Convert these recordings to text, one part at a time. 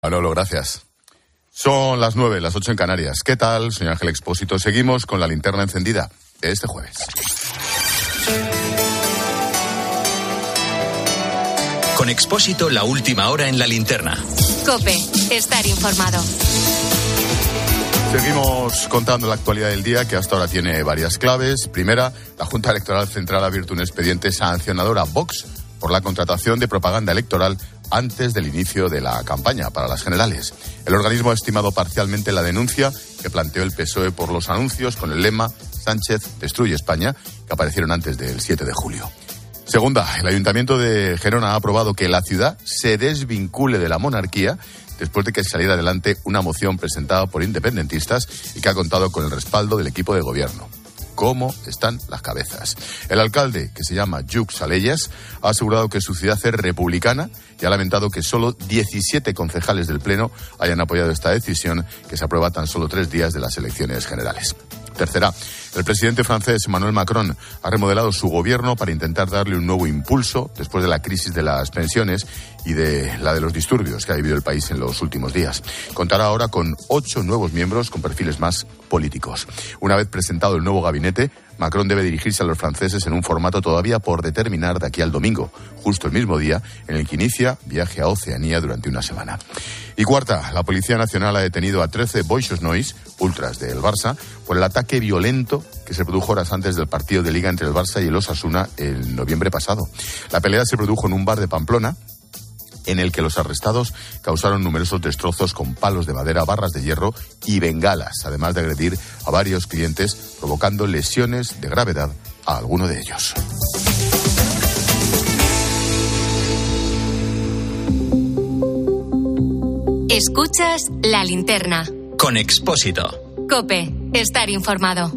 Manolo, gracias. Son las 9, las 8 en Canarias. ¿Qué tal? Soy Ángel Expósito. Seguimos con la linterna encendida de este jueves. Con Expósito, la última hora en la linterna. COPE, estar informado. Seguimos contando la actualidad del día, que hasta ahora tiene varias claves. Primera, la Junta Electoral Central ha abierto un expediente sancionador a Vox por la contratación de propaganda electoral antes del inicio de la campaña para las generales. El organismo ha estimado parcialmente la denuncia que planteó el PSOE por los anuncios con el lema «Sánchez destruye España», que aparecieron antes del 7 de julio. Segunda, el Ayuntamiento de Gerona ha aprobado que la ciudad se desvincule de la monarquía después de que saliera adelante una moción presentada por independentistas y que ha contado con el respaldo del equipo de gobierno. ¿Cómo están las cabezas? El alcalde, que se llama Lluc Salellas, ha asegurado que su ciudad es republicana y ha lamentado que solo 17 concejales del Pleno hayan apoyado esta decisión, que se aprueba tan solo 3 días de las elecciones generales. Tercera, el presidente francés Emmanuel Macron ha remodelado su gobierno para intentar darle un nuevo impulso después de la crisis de las pensiones y de la de los disturbios que ha vivido el país en los últimos días. Contará ahora con 8 nuevos miembros con perfiles más políticos. Una vez presentado el nuevo gabinete, Macron debe dirigirse a los franceses en un formato todavía por determinar de aquí al domingo, justo el mismo día en el que inicia viaje a Oceanía durante una semana. Y cuarta, la Policía Nacional ha detenido a 13 boixos nois, ultras del Barça, por el ataque violento que se produjo horas antes del partido de Liga entre el Barça y el Osasuna el noviembre pasado. La pelea se produjo en un bar de Pamplona, en el que los arrestados causaron numerosos destrozos con palos de madera, barras de hierro y bengalas, además de agredir a varios clientes, provocando lesiones de gravedad a alguno de ellos. Escuchas la linterna. Con Expósito. COPE, estar informado.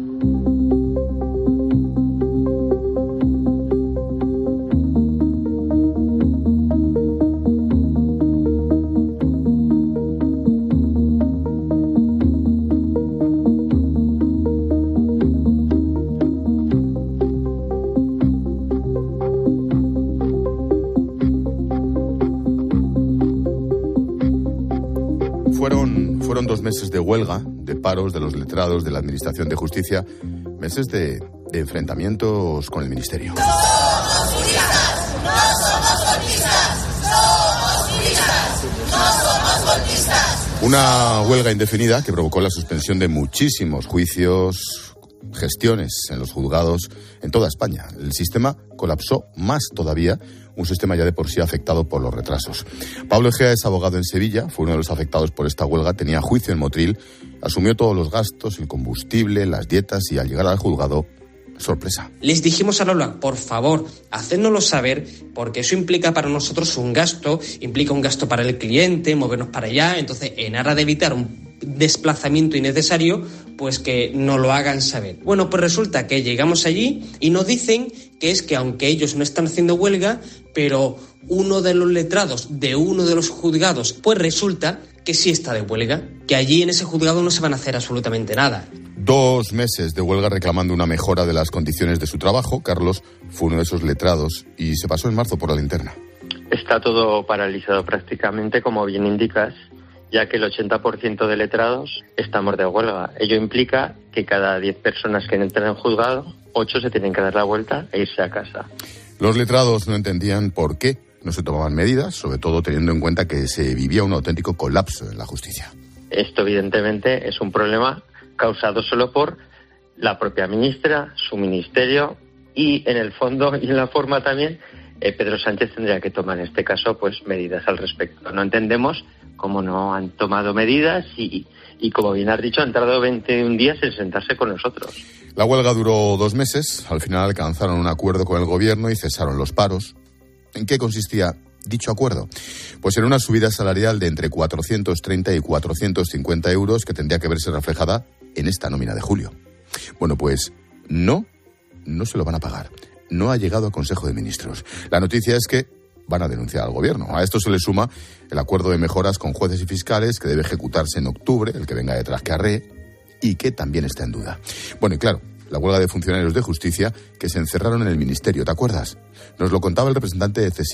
Fueron 2 meses de huelga, de paros de los letrados de la Administración de Justicia, meses de enfrentamientos con el Ministerio. ¡No somos juristas! ¡No somos golpistas! ¡Somos juristas! ¡No somos golpistas! Una huelga indefinida que provocó la suspensión de muchísimos juicios, gestiones en los juzgados en toda España. El sistema colapsó más todavía, un sistema ya de por sí afectado por los retrasos. Pablo Egea es abogado en Sevilla, fue uno de los afectados por esta huelga, tenía juicio en Motril, asumió todos los gastos, el combustible, las dietas y al llegar al juzgado, sorpresa. Les dijimos a Lola, por favor, hacednoslo saber, porque eso implica para nosotros un gasto, implica un gasto para el cliente, movernos para allá, entonces en aras de evitar un desplazamiento innecesario, pues que nos lo hagan saber. Bueno, pues resulta que llegamos allí y nos dicen que es que aunque ellos no están haciendo huelga, pero uno de los letrados de uno de los juzgados, pues resulta que sí está de huelga, que allí en ese juzgado no se van a hacer absolutamente nada. 2 meses de huelga reclamando una mejora de las condiciones de su trabajo. Carlos fue uno de esos letrados y se pasó en marzo por la linterna. Está todo paralizado prácticamente, como bien indicas, ya que el 80% de letrados estamos de huelga. Ello implica que cada 10 personas que entran en juzgado, 8 se tienen que dar la vuelta e irse a casa. Los letrados no entendían por qué no se tomaban medidas, sobre todo teniendo en cuenta que se vivía un auténtico colapso en la justicia. Esto evidentemente es un problema causado solo por la propia ministra, su ministerio y en el fondo y en la forma también Pedro Sánchez tendría que tomar en este caso pues medidas al respecto. No entendemos cómo no han tomado medidas y como bien has dicho han tardado 21 días en sentarse con nosotros. La huelga duró 2 meses, al final alcanzaron un acuerdo con el gobierno y cesaron los paros. ¿En qué consistía dicho acuerdo? Pues en una subida salarial de entre 430 y 450 euros que tendría que verse reflejada en esta nómina de julio. Bueno, pues no se lo van a pagar. No ha llegado a Consejo de Ministros. La noticia es que van a denunciar al gobierno. A esto se le suma el acuerdo de mejoras con jueces y fiscales que debe ejecutarse en octubre, el que venga detrás que arree, y que también está en duda. Bueno, y claro, la huelga de funcionarios de justicia que se encerraron en el ministerio, ¿te acuerdas? Nos lo contaba el representante de CESIF,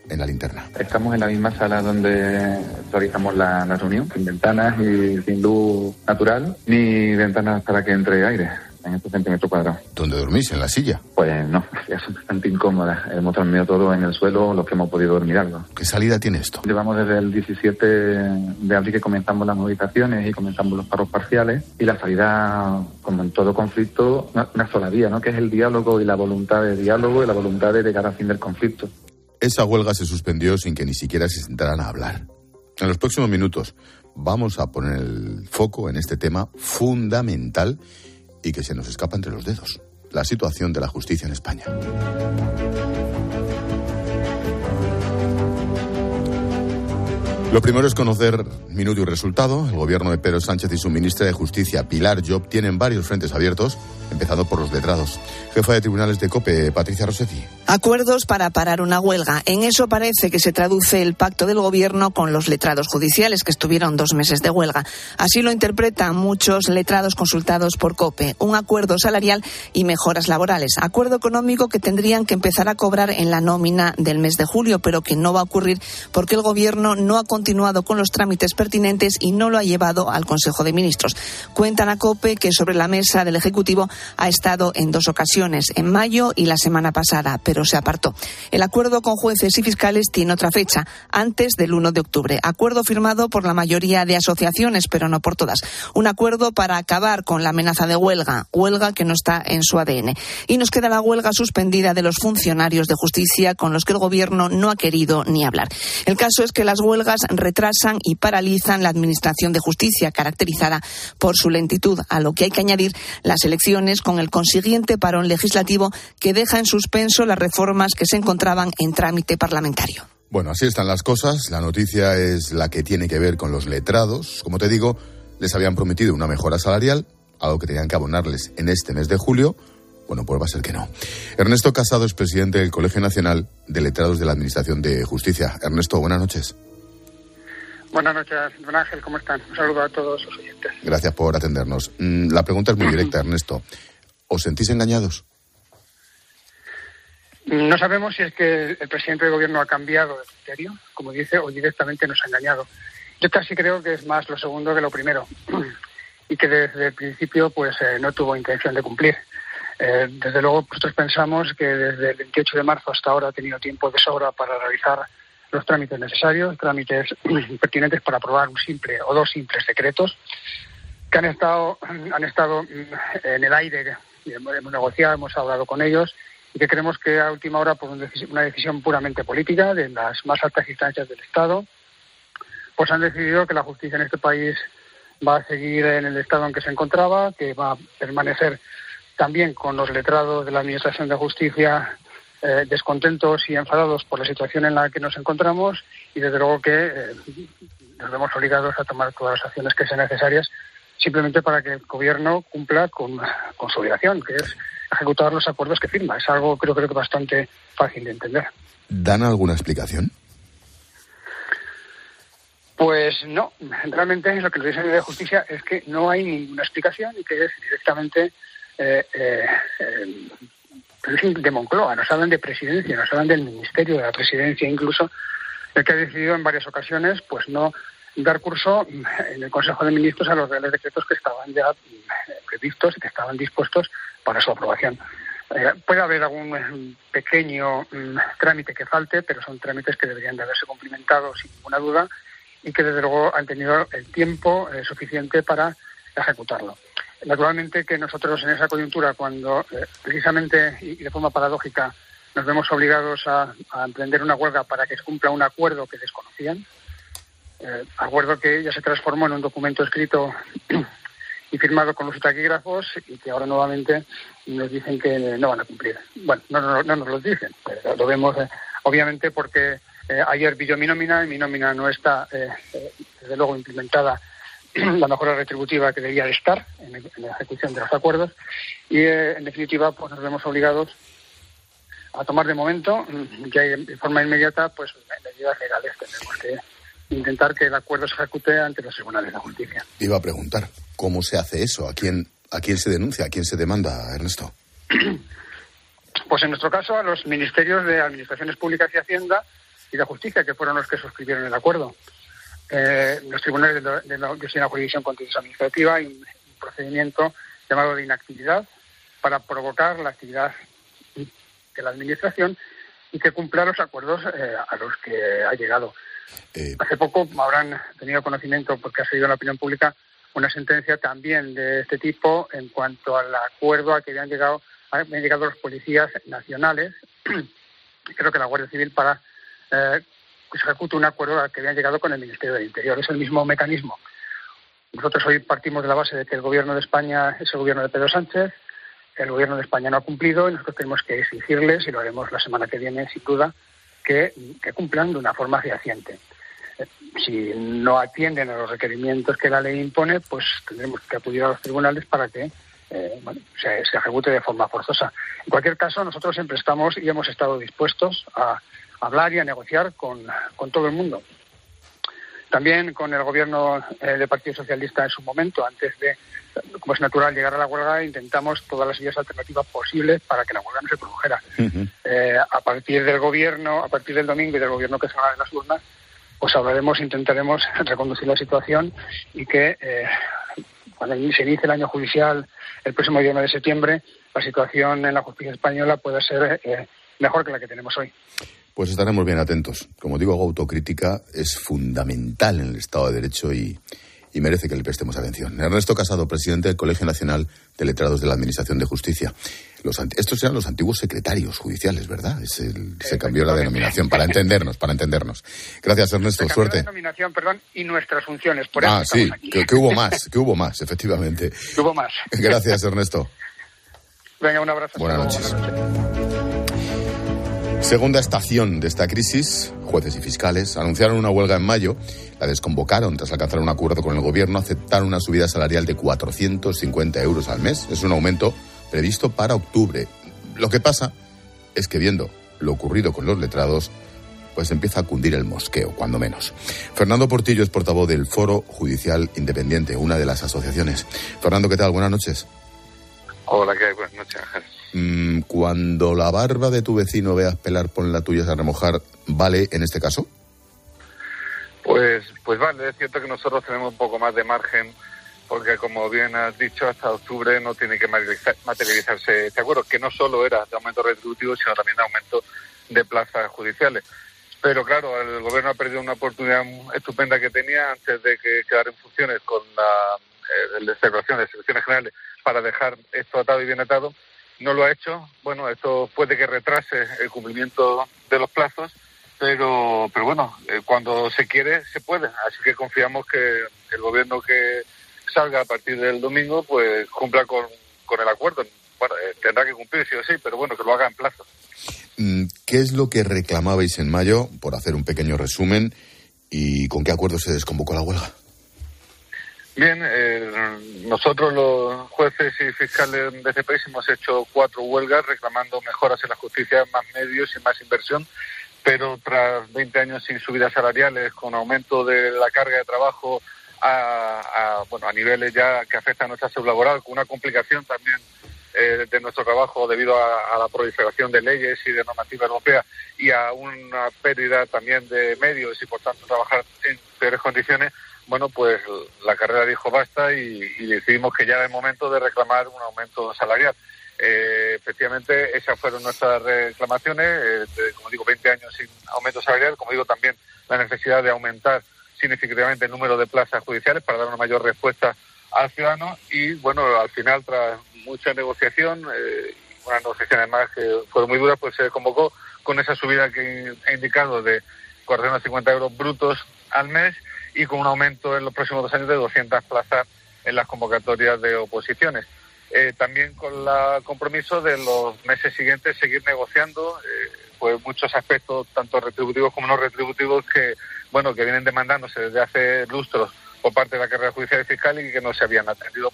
en la linterna. Estamos en la misma sala donde realizamos la reunión, sin ventanas y sin luz natural, ni ventanas para que entre aire en estos centímetros cuadrados. ¿Dónde dormís? ¿En la silla? Pues no, ya son bastante incómodas. Hemos dormido todo en el suelo, los que hemos podido dormir algo. ¿Qué salida tiene esto? Llevamos desde el 17 de abril que comenzamos las movilizaciones y comenzamos los paros parciales, y la salida, como en todo conflicto, una sola vía, ¿no? Que es el diálogo y la voluntad de diálogo y la voluntad de llegar al fin del conflicto. Esa huelga se suspendió sin que ni siquiera se sentaran a hablar. En los próximos minutos vamos a poner el foco en este tema fundamental y que se nos escapa entre los dedos: la situación de la justicia en España. Lo primero es conocer minuto y resultado. El gobierno de Pedro Sánchez y su ministra de Justicia, Pilar Llop, tienen varios frentes abiertos, empezando por los letrados. Jefa de tribunales de COPE, Patricia Rossetti. Acuerdos para parar una huelga. En eso parece que se traduce el pacto del gobierno con los letrados judiciales, que estuvieron 2 meses de huelga. Así lo interpretan muchos letrados consultados por COPE. Un acuerdo salarial y mejoras laborales. Acuerdo económico que tendrían que empezar a cobrar en la nómina del mes de julio, pero que no va a ocurrir porque el gobierno no ha continuado con los trámites pertinentes y no lo ha llevado al Consejo de Ministros. Cuentan a COPE que sobre la mesa del Ejecutivo ha estado en 2 ocasiones, en mayo y la semana pasada, pero se apartó. El acuerdo con jueces y fiscales tiene otra fecha, antes del 1 de octubre. Acuerdo firmado por la mayoría de asociaciones, pero no por todas. Un acuerdo para acabar con la amenaza de huelga que no está en su ADN. Y nos queda la huelga suspendida de los funcionarios de justicia, con los que el gobierno no ha querido ni hablar. El caso es que las huelgas retrasan y paralizan la administración de justicia, caracterizada por su lentitud, a lo que hay que añadir las elecciones, con el consiguiente parón legislativo que deja en suspenso las reformas que se encontraban en trámite parlamentario. Bueno, así están las cosas. La noticia es la que tiene que ver con los letrados. Como te digo, les habían prometido una mejora salarial, algo que tenían que abonarles en este mes de julio. Bueno, pues va a ser que no. Ernesto Casado es presidente del Colegio Nacional de Letrados de la Administración de Justicia. Ernesto, buenas noches. Buenas noches, don Ángel, ¿cómo están? Un saludo a todos los oyentes. Gracias por atendernos. La pregunta es muy directa, Ernesto. ¿Os sentís engañados? No sabemos si es que el presidente del gobierno ha cambiado de criterio, como dice, o directamente nos ha engañado. Yo casi creo que es más lo segundo que lo primero, y que desde el principio pues no tuvo intención de cumplir. Desde luego, nosotros pensamos que desde el 28 de marzo hasta ahora ha tenido tiempo de sobra para realizar los trámites necesarios, trámites pertinentes para aprobar un simple o 2 simples decretos que han estado en el aire. Hemos negociado, hemos hablado con ellos, y que creemos que a última hora, por una decisión puramente política de las más altas instancias del Estado, pues han decidido que la justicia en este país va a seguir en el estado en que se encontraba, que va a permanecer también con los letrados de la Administración de Justicia descontentos y enfadados por la situación en la que nos encontramos, y desde luego que nos vemos obligados a tomar todas las acciones que sean necesarias simplemente para que el gobierno cumpla con su obligación, que es ejecutar los acuerdos que firma. Es algo creo que bastante fácil de entender. ¿Dan alguna explicación? Pues no, realmente lo que nos dice de Justicia es que no hay ninguna explicación y que es directamente de Moncloa. Nos hablan de presidencia, nos hablan del Ministerio de la Presidencia, incluso, el que ha decidido en varias ocasiones pues no dar curso en el Consejo de Ministros a los reales decretos que estaban ya previstos y que estaban dispuestos para su aprobación. Puede haber algún pequeño trámite que falte, pero son trámites que deberían de haberse cumplimentado sin ninguna duda y que desde luego han tenido el tiempo suficiente para ejecutarlo. Naturalmente que nosotros en esa coyuntura, cuando precisamente y de forma paradójica nos vemos obligados a emprender una huelga para que se cumpla un acuerdo que desconocían, acuerdo que ya se transformó en un documento escrito y firmado con los taquígrafos y que ahora nuevamente nos dicen que no van a cumplir. Bueno, no nos lo dicen, pero lo vemos obviamente porque ayer vi yo mi nómina y mi nómina no está desde luego implementada la mejora retributiva que debía de estar en la ejecución de los acuerdos y en definitiva pues nos vemos obligados a tomar de momento ya de forma inmediata pues medidas legales. Tenemos que intentar que el acuerdo se ejecute ante los tribunales de justicia. Iba a preguntar, ¿cómo se hace eso? ¿A quién se denuncia? ¿A quién se demanda, Ernesto? Pues en nuestro caso a los ministerios de Administraciones Públicas y Hacienda y de Justicia, que fueron los que suscribieron el acuerdo. Los tribunales de una jurisdicción contencioso administrativa y un procedimiento llamado de inactividad para provocar la actividad de la Administración y que cumpla los acuerdos a los que ha llegado. Hace poco habrán tenido conocimiento, porque ha salido en la opinión pública, una sentencia también de este tipo en cuanto al acuerdo a que habían llegado los policías nacionales, creo que la Guardia Civil, para que se ejecute un acuerdo al que habían llegado con el Ministerio del Interior. Es el mismo mecanismo. Nosotros hoy partimos de la base de que el gobierno de España es el gobierno de Pedro Sánchez. El gobierno de España no ha cumplido y nosotros tenemos que exigirles, y lo haremos la semana que viene sin duda, que cumplan de una forma fehaciente. Si no atienden a los requerimientos que la ley impone, pues tendremos que acudir a los tribunales para que se ejecute de forma forzosa. En cualquier caso, nosotros siempre estamos y hemos estado dispuestos a hablar y a negociar con todo el mundo. También con el gobierno del Partido Socialista en su momento, antes de, como es natural, llegar a la huelga, intentamos todas las vías alternativas posibles para que la huelga no se produjera. A partir del gobierno, a partir del domingo y del gobierno que salga de las urnas, pues intentaremos reconducir la situación y que cuando se inicie el año judicial el próximo día 9 de septiembre, la situación en la justicia española pueda ser mejor que la que tenemos hoy. Pues estaremos bien atentos. Como digo, autocrítica es fundamental en el Estado de Derecho y merece que le prestemos atención. Ernesto Casado, presidente del Colegio Nacional de Letrados de la Administración de Justicia. Estos eran los antiguos secretarios judiciales, ¿verdad? Se cambió la denominación para entendernos. Gracias, Ernesto. Suerte. La denominación, y nuestras funciones. Por eso sí, que hubo más, efectivamente. Que hubo más. Gracias, Ernesto. Venga, un abrazo. Buenas noches. Segunda estación de esta crisis, jueces y fiscales anunciaron una huelga en mayo, la desconvocaron tras alcanzar un acuerdo con el gobierno, aceptaron una subida salarial de 450 euros al mes, es un aumento previsto para octubre. Lo que pasa es que viendo lo ocurrido con los letrados, pues empieza a cundir el mosqueo, cuando menos. Fernando Portillo es portavoz del Foro Judicial Independiente, una de las asociaciones. Fernando, ¿qué tal? Buenas noches. Hola, ¿qué hay? Buenas noches, Ángel. Cuando la barba de tu vecino veas pelar, pon la tuya a remojar, ¿vale en este caso? Pues vale, es cierto que nosotros tenemos un poco más de margen, porque como bien has dicho, hasta octubre no tiene que materializarse este acuerdo, que no solo era de aumento retributivo, sino también de aumento de plazas judiciales. Pero claro, el gobierno ha perdido una oportunidad estupenda que tenía antes de que quedara en funciones con la celebración de elecciones generales para dejar esto atado y bien atado. No lo ha hecho. Bueno, esto puede que retrase el cumplimiento de los plazos, pero bueno, cuando se quiere, se puede. Así que confiamos que el gobierno que salga a partir del domingo, pues cumpla con el acuerdo. Bueno, tendrá que cumplir sí o sí, pero bueno, que lo haga en plazo. ¿Qué es lo que reclamabais en mayo, por hacer un pequeño resumen, y con qué acuerdo se desconvocó la huelga? Bien, nosotros los jueces y fiscales de este país hemos hecho 4 huelgas reclamando mejoras en la justicia, más medios y más inversión, pero tras 20 años sin subidas salariales, con aumento de la carga de trabajo a niveles ya que afectan a nuestra salud laboral, con una complicación también de nuestro trabajo debido a la proliferación de leyes y de normativa europea y a una pérdida también de medios y por tanto trabajar en peores condiciones. Bueno, pues la carrera dijo basta y decidimos que ya era el momento de reclamar un aumento salarial. Efectivamente, esas fueron nuestras reclamaciones, como digo, 20 años sin aumento salarial, como digo, también la necesidad de aumentar significativamente el número de plazas judiciales para dar una mayor respuesta al ciudadano y, bueno, al final, tras mucha negociación, unas negociaciones más que fueron muy duras, pues se convocó con esa subida que he indicado de 450 euros brutos al mes y con un aumento en los próximos 2 años de 200 plazas en las convocatorias de oposiciones. También con el compromiso de los meses siguientes seguir negociando pues muchos aspectos, tanto retributivos como no retributivos, que vienen demandándose desde hace lustros por parte de la carrera judicial y fiscal y que no se habían atendido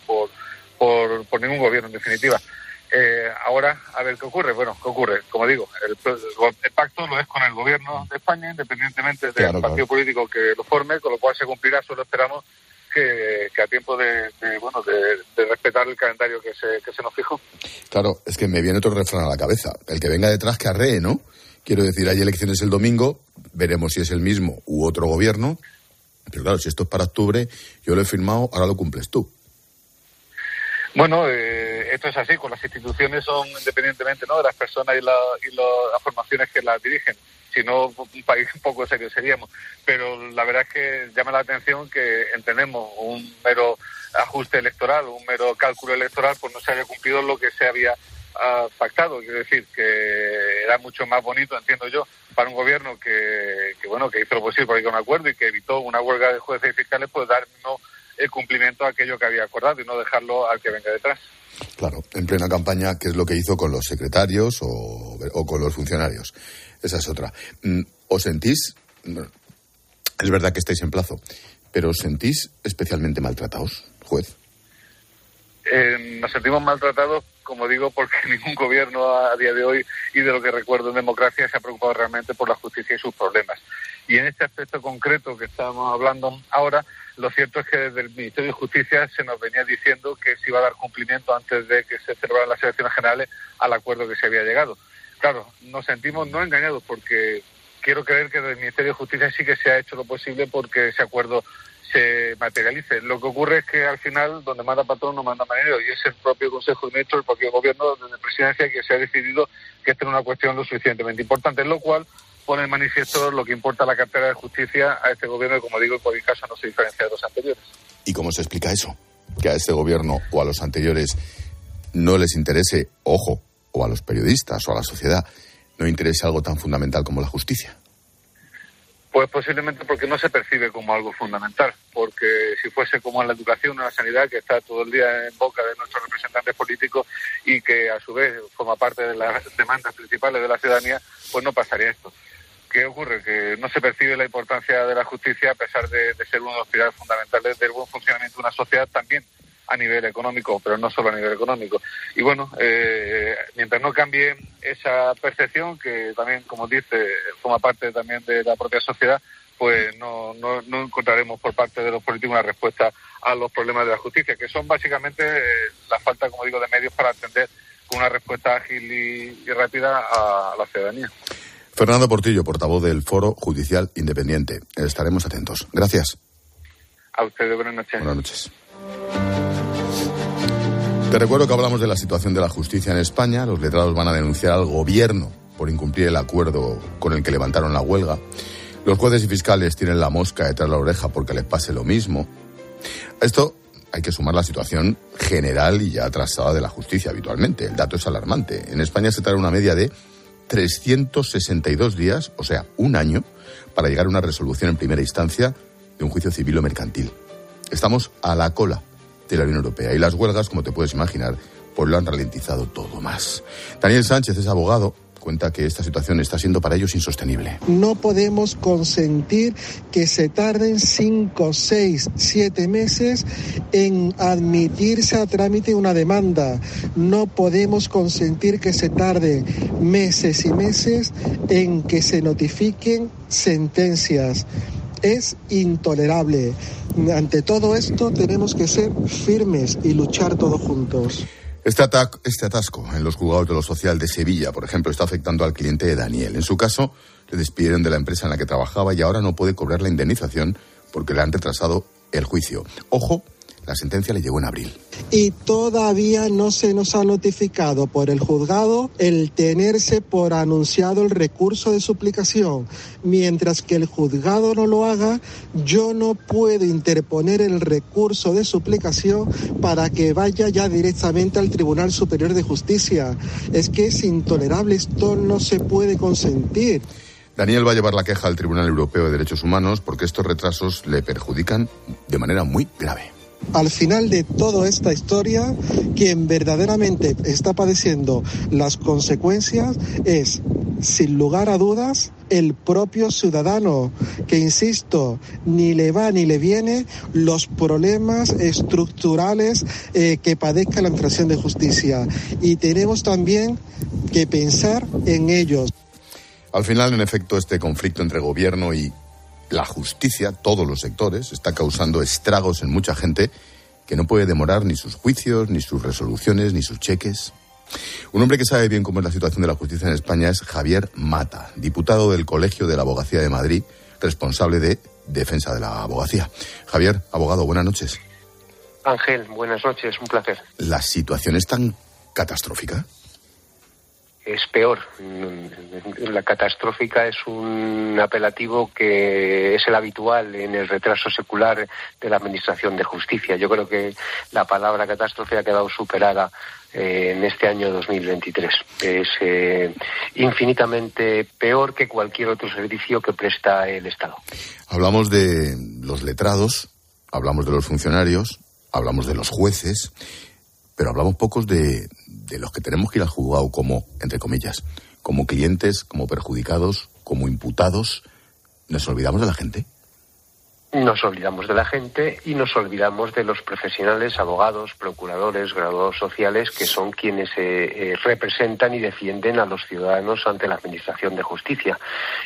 por ningún gobierno, en definitiva. Ahora, a ver qué ocurre. Bueno, ¿qué ocurre? Como digo, el pacto lo es con el gobierno de España, independientemente del partido político que lo forme, con lo cual se cumplirá. Solo esperamos que a tiempo de respetar el calendario que se nos fijó. Claro, es que me viene otro refrán a la cabeza. El que venga detrás que arree, ¿no? Quiero decir, hay elecciones el domingo, veremos si es el mismo u otro gobierno, pero claro, si esto es para octubre, yo lo he firmado, ahora lo cumples tú. Bueno, esto es así, con las instituciones son independientemente, ¿no?, de las personas y las formaciones que las dirigen. Si no, un país un poco serio seríamos. Pero la verdad es que llama la atención que entendemos un mero ajuste electoral, un mero cálculo electoral, pues no se haya cumplido lo que se había pactado. Quiero decir que era mucho más bonito, entiendo yo, para un gobierno que hizo lo posible para llegar a un acuerdo y que evitó una huelga de jueces y fiscales, pues darnos el cumplimiento a aquello que había acordado y no dejarlo al que venga detrás. Claro, en plena campaña, ¿qué es lo que hizo con los secretarios o con los funcionarios? Esa es otra. ¿Os sentís, es verdad que estáis en plazo, pero os sentís especialmente maltratados, juez? Nos sentimos maltratados, como digo, porque ningún gobierno a día de hoy, y de lo que recuerdo en democracia, se ha preocupado realmente por la justicia y sus problemas. Y en este aspecto concreto que estamos hablando ahora, lo cierto es que desde el Ministerio de Justicia se nos venía diciendo que se iba a dar cumplimiento antes de que se celebraran las elecciones generales al acuerdo que se había llegado. Claro, nos sentimos no engañados porque quiero creer que desde el Ministerio de Justicia sí que se ha hecho lo posible porque ese acuerdo se materialice. Lo que ocurre es que al final donde manda patrón no manda marinero, y es el propio Consejo de Ministros, el propio Gobierno de Presidencia que se ha decidido que esta es una cuestión lo suficientemente importante, lo cual pone en manifiesto lo que importa la cartera de justicia a este Gobierno, y como digo, en cualquier caso no se diferencia de los anteriores. ¿Y cómo se explica eso? Que a este Gobierno o a los anteriores no les interese, ojo, o a los periodistas o a la sociedad, no interese algo tan fundamental como la justicia. Pues posiblemente porque no se percibe como algo fundamental, porque si fuese como en la educación o en la sanidad, que está todo el día en boca de nuestros representantes políticos y que a su vez forma parte de las demandas principales de la ciudadanía, pues no pasaría esto. ¿Qué ocurre? Que no se percibe la importancia de la justicia a pesar de ser uno de los pilares fundamentales del buen funcionamiento de una sociedad, también a nivel económico, pero no solo a nivel económico. Y bueno, mientras no cambie esa percepción, que también, como dice, forma parte también de la propia sociedad, pues no encontraremos por parte de los políticos una respuesta a los problemas de la justicia, que son básicamente la falta, como digo, de medios para atender con una respuesta ágil y rápida a la ciudadanía. Fernando Portillo, portavoz del Foro Judicial Independiente. Estaremos atentos. Gracias. A ustedes, buenas noches. Buenas noches. Te recuerdo que hablamos de la situación de la justicia en España. Los letrados van a denunciar al gobierno por incumplir el acuerdo con el que levantaron la huelga. Los jueces y fiscales tienen la mosca detrás de la oreja porque les pase lo mismo. A esto hay que sumar la situación general y ya atrasada de la justicia habitualmente. El dato es alarmante. En España se tarda una media de 362 días, o sea, un año, para llegar a una resolución en primera instancia de un juicio civil o mercantil. Estamos a la cola de la Unión Europea y las huelgas, como te puedes imaginar, pues lo han ralentizado todo más. Daniel Sánchez es abogado, cuenta que esta situación está siendo para ellos insostenible. No podemos consentir que se tarden 5, 6, 7 meses en admitirse a trámite una demanda. No podemos consentir que se tarde meses y meses en que se notifiquen sentencias. Es intolerable. Ante todo esto tenemos que ser firmes y luchar todos juntos. Este atasco en los juzgados de lo social de Sevilla, por ejemplo, está afectando al cliente de Daniel. En su caso, le despidieron de la empresa en la que trabajaba y ahora no puede cobrar la indemnización porque le han retrasado el juicio. Ojo, la sentencia le llegó en abril. Y todavía no se nos ha notificado por el juzgado el tenerse por anunciado el recurso de suplicación. Mientras que el juzgado no lo haga, yo no puedo interponer el recurso de suplicación para que vaya ya directamente al Tribunal Superior de Justicia. Es que es intolerable, esto no se puede consentir. Daniel va a llevar la queja al Tribunal Europeo de Derechos Humanos porque estos retrasos le perjudican de manera muy grave. Al final de toda esta historia, quien verdaderamente está padeciendo las consecuencias es, sin lugar a dudas, el propio ciudadano, que, insisto, ni le va ni le viene los problemas estructurales que padezca la Administración de Justicia. Y tenemos también que pensar en ellos. Al final, en efecto, este conflicto entre gobierno y la justicia, todos los sectores, está causando estragos en mucha gente que no puede demorar ni sus juicios, ni sus resoluciones, ni sus cheques. Un hombre que sabe bien cómo es la situación de la justicia en España es Javier Mata, diputado del Colegio de la Abogacía de Madrid, responsable de defensa de la abogacía. Javier, abogado, buenas noches. Ángel, buenas noches, un placer. ¿La situación es tan catastrófica? Es peor. La catastrófica es un apelativo que es el habitual en el retraso secular de la Administración de Justicia. Yo creo que la palabra catástrofe ha quedado superada en este año 2023. Es infinitamente peor que cualquier otro servicio que presta el Estado. Hablamos de los letrados, hablamos de los funcionarios, hablamos de los jueces, pero hablamos pocos de los que tenemos que ir al juzgado como, entre comillas, como clientes, como perjudicados, como imputados. ¿Nos olvidamos de la gente? Nos olvidamos de la gente y nos olvidamos de los profesionales, abogados, procuradores, graduados sociales, que son quienes representan y defienden a los ciudadanos ante la Administración de Justicia.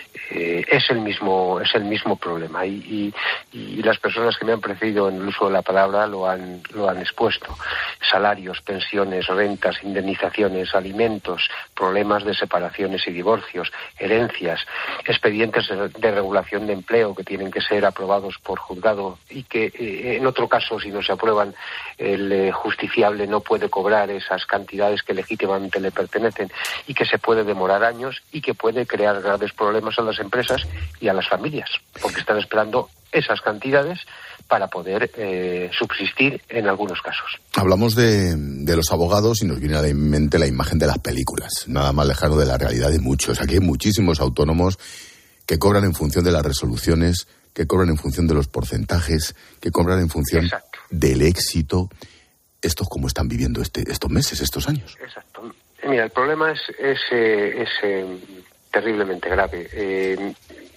Es el mismo problema y las personas que me han precedido en el uso de la palabra lo han expuesto. Salarios, pensiones, rentas, indemnizaciones, alimentos, problemas de separaciones y divorcios, herencias, expedientes de regulación de empleo que tienen que ser aprobados por juzgado y que en otro caso, si no se aprueban, el justiciable no puede cobrar esas cantidades que legítimamente le pertenecen y que se puede demorar años y que puede crear graves problemas a las empresas y a las familias, porque están esperando esas cantidades para poder subsistir en algunos casos. Hablamos de los abogados y nos viene a la mente la imagen de las películas, nada más lejano de la realidad de muchos. Aquí hay muchísimos autónomos que cobran en función de las resoluciones, que cobran en función de los porcentajes, que cobran en función del éxito. ¿Estos cómo están viviendo estos meses, estos años? Exacto. Mira, el problema es terriblemente grave.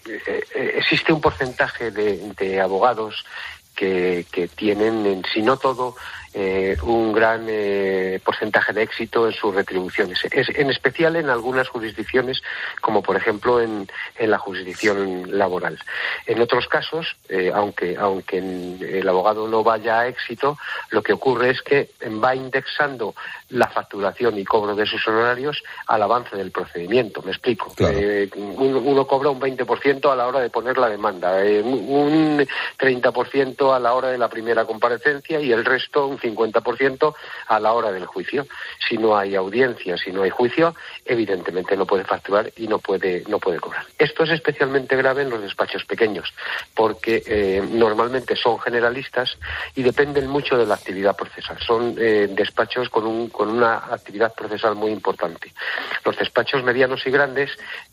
Existe un porcentaje de abogados que tienen, si no todo, un gran porcentaje de éxito en sus retribuciones, en especial en algunas jurisdicciones, como por ejemplo en la jurisdicción laboral. En otros casos, aunque el abogado no vaya a éxito, lo que ocurre es que va indexando la facturación y cobro de sus honorarios al avance del procedimiento. Me explico. Claro. Uno cobra un 20% a la hora de poner la demanda, un 30% a la hora de la primera comparecencia y el resto, un 50% a la hora del juicio. Si no hay audiencia, si no hay juicio, evidentemente no puede facturar y no puede cobrar. Esto es especialmente grave en los despachos pequeños, porque normalmente son generalistas y dependen mucho de la actividad procesal. Son despachos con una actividad procesal muy importante. Los despachos medianos y grandes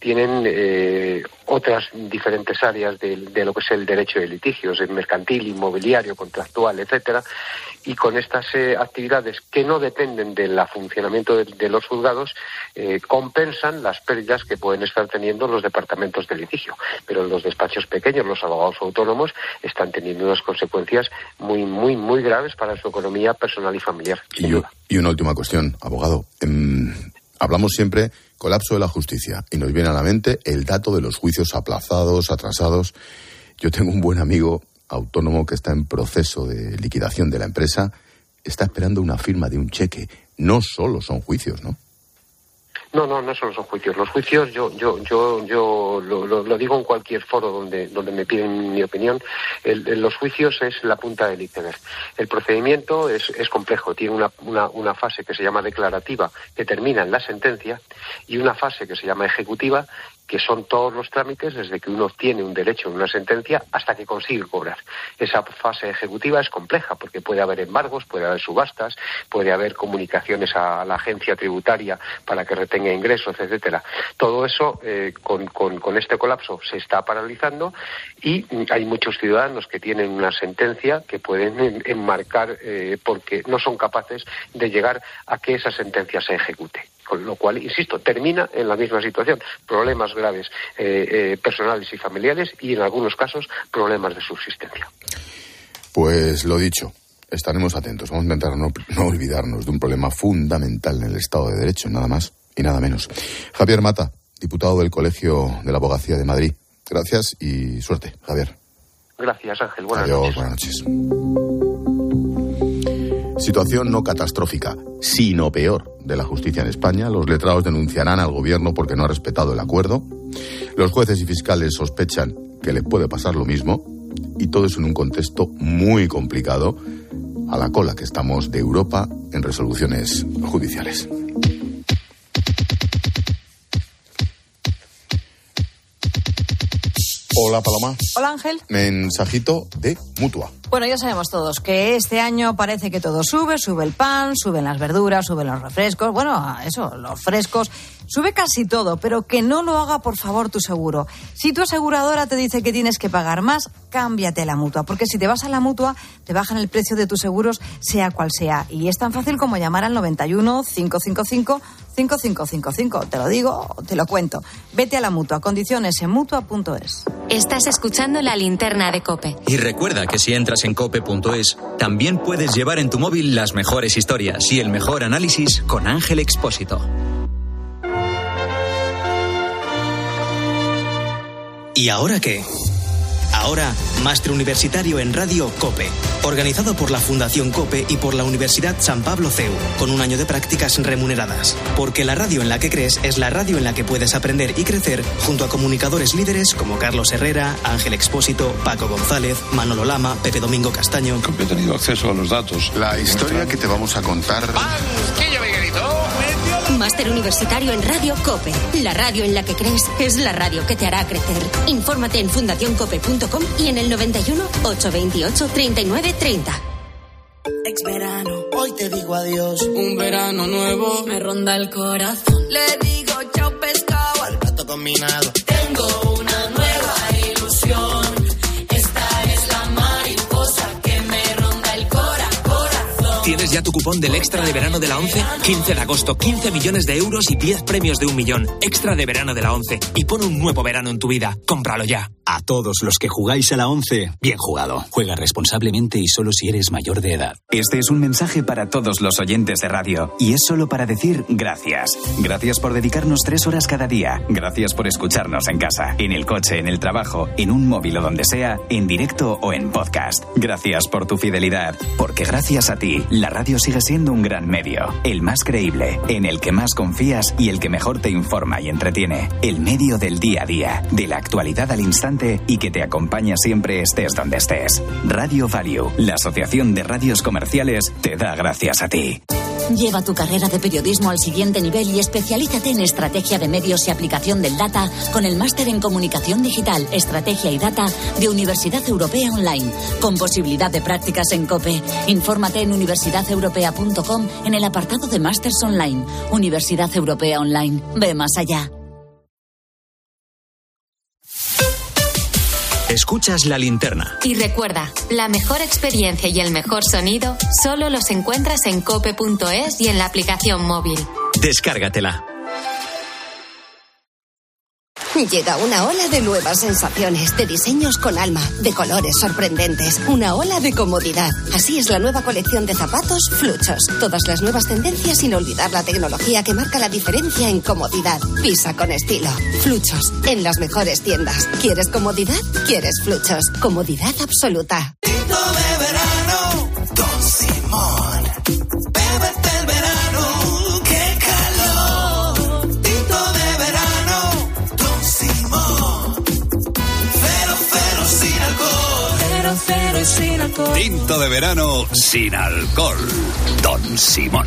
tienen otras diferentes áreas de lo que es el derecho de litigios, el mercantil, inmobiliario, contractual, etcétera, y con estas actividades que no dependen del funcionamiento de los juzgados compensan las pérdidas que pueden estar teniendo los departamentos de litigio. Pero en los despachos pequeños, los abogados autónomos están teniendo unas consecuencias muy, muy, muy graves para su economía personal y familiar. Y una última cuestión, abogado. Hablamos siempre colapso de la justicia y nos viene a la mente el dato de los juicios aplazados, atrasados. Yo tengo un buen amigo autónomo que está en proceso de liquidación de la empresa, está esperando una firma de un cheque. No solo son juicios, ¿no? No solo son juicios. Los juicios, yo lo digo en cualquier foro donde me piden mi opinión, los juicios es la punta del iceberg. El procedimiento es complejo, tiene una fase que se llama declarativa, que termina en la sentencia, y una fase que se llama ejecutiva, que son todos los trámites desde que uno obtiene un derecho en una sentencia hasta que consigue cobrar. Esa fase ejecutiva es compleja porque puede haber embargos, puede haber subastas, puede haber comunicaciones a la agencia tributaria para que retenga ingresos, etcétera. Todo eso con este colapso se está paralizando y hay muchos ciudadanos que tienen una sentencia que pueden enmarcar porque no son capaces de llegar a que esa sentencia se ejecute. Con lo cual, insisto, termina en la misma situación. Problemas graves personales y familiares y, en algunos casos, problemas de subsistencia. Pues lo dicho, estaremos atentos. Vamos a intentar no olvidarnos de un problema fundamental en el Estado de Derecho, nada más y nada menos. Javier Mata, diputado del Colegio de la Abogacía de Madrid. Gracias y suerte, Javier. Gracias, Ángel. Buenas noches. Situación no catastrófica, sino peor, de la justicia en España. Los letrados denunciarán al gobierno porque no ha respetado el acuerdo. Los jueces y fiscales sospechan que le puede pasar lo mismo. Y todo eso en un contexto muy complicado, a la cola que estamos de Europa en resoluciones judiciales. Hola, Paloma. Hola, Ángel. Mensajito de Mutua. Bueno, ya sabemos todos que este año parece que todo sube el pan, suben las verduras, suben los refrescos, bueno, eso, los frescos, sube casi todo, pero que no lo haga, por favor, tu seguro. Si tu aseguradora te dice que tienes que pagar más, cámbiate a la Mutua, porque si te vas a la Mutua, te bajan el precio de tus seguros, sea cual sea, y es tan fácil como llamar al 91 555 5555. Te lo digo, te lo cuento. Vete a la Mutua, condiciones en Mutua.es. Estás escuchando La Linterna de COPE. Y recuerda que si entras en cope.es, también puedes llevar en tu móvil las mejores historias y el mejor análisis con Ángel Expósito. ¿Y ahora qué? Ahora, Máster Universitario en Radio COPE, organizado por la Fundación COPE y por la Universidad San Pablo CEU, con un año de prácticas remuneradas. Porque la radio en la que crees es la radio en la que puedes aprender y crecer junto a comunicadores líderes como Carlos Herrera, Ángel Expósito, Paco González, Manolo Lama, Pepe Domingo Castaño. He tenido acceso a los datos. La historia que te vamos a contar... Máster Universitario en Radio COPE. La radio en la que crees es la radio que te hará crecer. Infórmate en fundacioncope.com y en el 91 828 39 30. Ex verano, hoy te digo adiós. Un verano nuevo me ronda el corazón. Le digo chao pescado al plato combinado. Tengo una nueva ilusión. Esta es la mariposa que me ronda el corazón. ¿Tienes ya tu cupón del Extra de Verano de la 11? 15 de agosto, 15 millones de euros y 10 premios de 1 millón. Extra de Verano de la 11. Y pon un nuevo verano en tu vida. Cómpralo ya. A todos los que jugáis a la 11, bien jugado. Juega responsablemente y solo si eres mayor de edad. Este es un mensaje para todos los oyentes de radio. Y es solo para decir gracias. Gracias por dedicarnos 3 horas cada día. Gracias por escucharnos en casa, en el coche, en el trabajo, en un móvil o donde sea, en directo o en podcast. Gracias por tu fidelidad. Porque gracias a ti, la radio sigue siendo un gran medio. El más creíble, en el que más confías y el que mejor te informa y entretiene. El medio del día a día, de la actualidad al instante y que te acompaña siempre estés donde estés. Radio Value, la Asociación de Radios Comerciales, te da gracias a ti. Lleva tu carrera de periodismo al siguiente nivel y especialízate en estrategia de medios y aplicación del data con el máster en comunicación digital, estrategia y data de Universidad Europea Online, con posibilidad de prácticas en COPE. Infórmate en universidadeuropea.com en el apartado de Másters Online. Universidad Europea Online. Ve más allá. Escuchas La Linterna. Y recuerda, la mejor experiencia y el mejor sonido solo los encuentras en cope.es y en la aplicación móvil. Descárgatela. Llega una ola de nuevas sensaciones, de diseños con alma, de colores sorprendentes, una ola de comodidad. Así es la nueva colección de zapatos Fluchos. Todas las nuevas tendencias sin olvidar la tecnología que marca la diferencia en comodidad. Pisa con estilo. Fluchos, en las mejores tiendas. ¿Quieres comodidad? ¿Quieres Fluchos? Comodidad absoluta. Tinto de verano, Don Simón. Bébete el verano, qué calor. Tinto de verano, Don Simón. Cero sin alcohol. Cero y sin alcohol. Tinto de verano sin alcohol. Don Simón.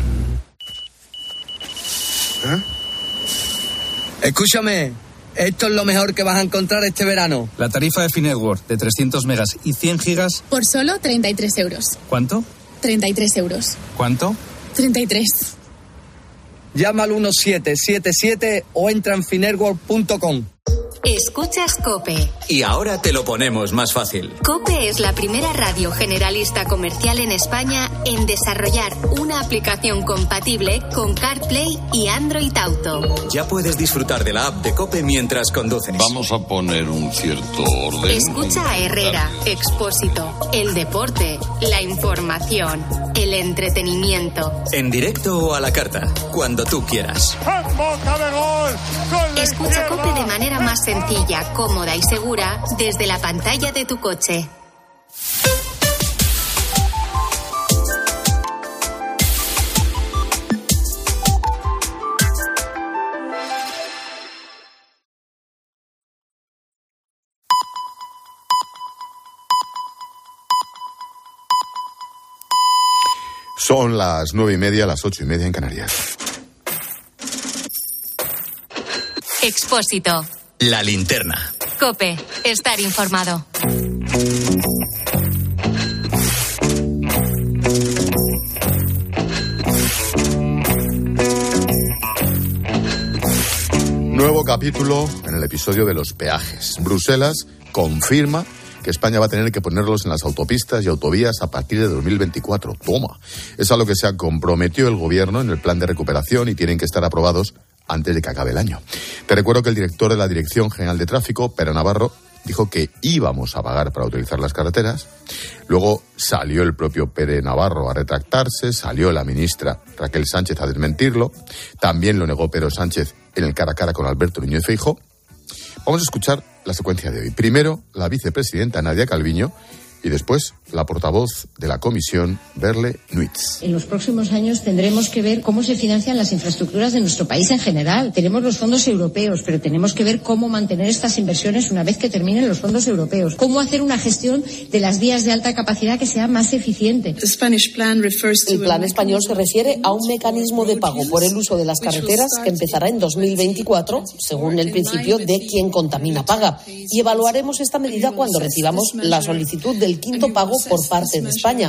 Escúchame, esto es lo mejor que vas a encontrar este verano. La tarifa de Finetwork de 300 megas y 100 gigas... Por solo 33 euros. ¿Cuánto? 33 euros. ¿Cuánto? 33. Llama al 1777 o entra en finetwork.com. Escuchas COPE. Y ahora te lo ponemos más fácil. COPE es la primera radio generalista comercial en España en desarrollar una aplicación compatible con CarPlay y Android Auto. Ya puedes disfrutar de la app de COPE mientras conduces. Vamos a poner un cierto orden. Escucha a Herrera, Expósito, el deporte, la información, el entretenimiento. En directo o a la carta, cuando tú quieras. Escucha COPE de manera más sencilla, cómoda y segura desde la pantalla de tu coche. Son las 9:30, las 8:30 en Canarias. Expósito. La linterna. COPE. Estar informado. Nuevo capítulo en el episodio de los peajes. Bruselas confirma que España va a tener que ponerlos en las autopistas y autovías a partir de 2024. Toma. Es a lo que se comprometió el gobierno en el plan de recuperación y tienen que estar aprobados antes de que acabe el año. Te recuerdo que el director de la Dirección General de Tráfico, Pere Navarro, dijo que íbamos a pagar para utilizar las carreteras. Luego salió el propio Pere Navarro a retractarse, salió la ministra Raquel Sánchez a desmentirlo. También lo negó Pedro Sánchez en el cara a cara con Alberto Núñez Feijóo. Vamos a escuchar la secuencia de hoy. Primero, la vicepresidenta Nadia Calviño y después la portavoz de la Comisión, Berle Nuits. En los próximos años tendremos que ver cómo se financian las infraestructuras de nuestro país en general. Tenemos los fondos europeos, pero tenemos que ver cómo mantener estas inversiones una vez que terminen los fondos europeos. Cómo hacer una gestión de las vías de alta capacidad que sea más eficiente. El plan español se refiere a un mecanismo de pago por el uso de las carreteras que empezará en 2024, según el principio de quien contamina paga. Y evaluaremos esta medida cuando recibamos la solicitud del quinto pago por parte de España.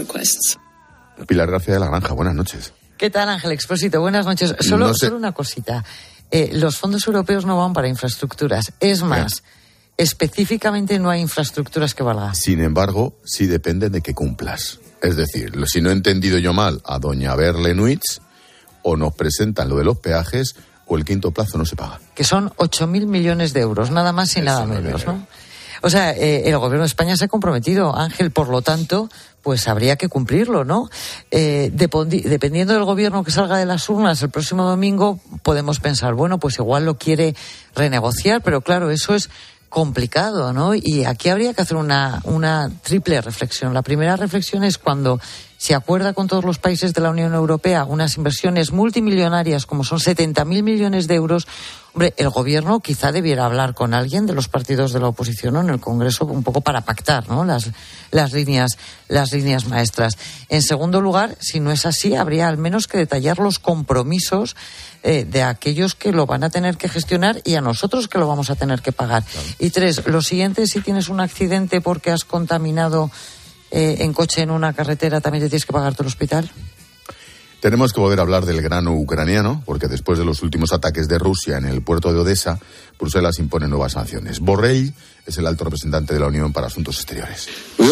Pilar García de la Granja, buenas noches. ¿Qué tal, Ángel Expósito? Buenas noches. Solo una cosita. Los fondos europeos no van para infraestructuras. Es más, específicamente no hay infraestructuras que valgan. Sin embargo, sí depende de que cumplas. Es decir, si no he entendido yo mal a doña Berle Nuits, o nos presentan lo de los peajes o el quinto plazo no se paga. Que son 8.000 millones de euros, nada más y nada menos, ¿no? O sea, el gobierno de España se ha comprometido, Ángel, por lo tanto, pues habría que cumplirlo, ¿no? Dependiendo del gobierno que salga de las urnas el próximo domingo, podemos pensar, bueno, pues igual lo quiere renegociar, pero claro, eso es complicado, ¿no? Y aquí habría que hacer una triple reflexión. La primera reflexión es cuando se acuerda con todos los países de la Unión Europea unas inversiones multimillonarias como son 70.000 millones de euros. Hombre, el gobierno quizá debiera hablar con alguien de los partidos de la oposición o en el Congreso un poco para pactar, ¿no? las líneas maestras. En segundo lugar, si no es así, habría al menos que detallar los compromisos de aquellos que lo van a tener que gestionar y a nosotros que lo vamos a tener que pagar. Claro. Y tres, lo siguiente, si tienes un accidente porque has contaminado en coche en una carretera, ¿también te tienes que pagar tu hospital? Tenemos que volver a hablar del grano ucraniano, porque después de los últimos ataques de Rusia en el puerto de Odessa, Bruselas impone nuevas sanciones. Borrell es el alto representante de la Unión para Asuntos Exteriores.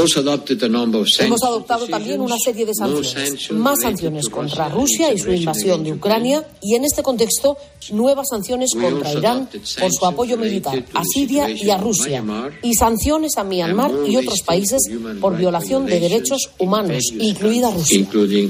Hemos adoptado también una serie de sanciones. Más sanciones contra Rusia y su invasión de Ucrania, y en este contexto, nuevas sanciones contra Irán por su apoyo militar a Siria y a Rusia, y sanciones a Myanmar y otros países por violación de derechos humanos, incluida Rusia.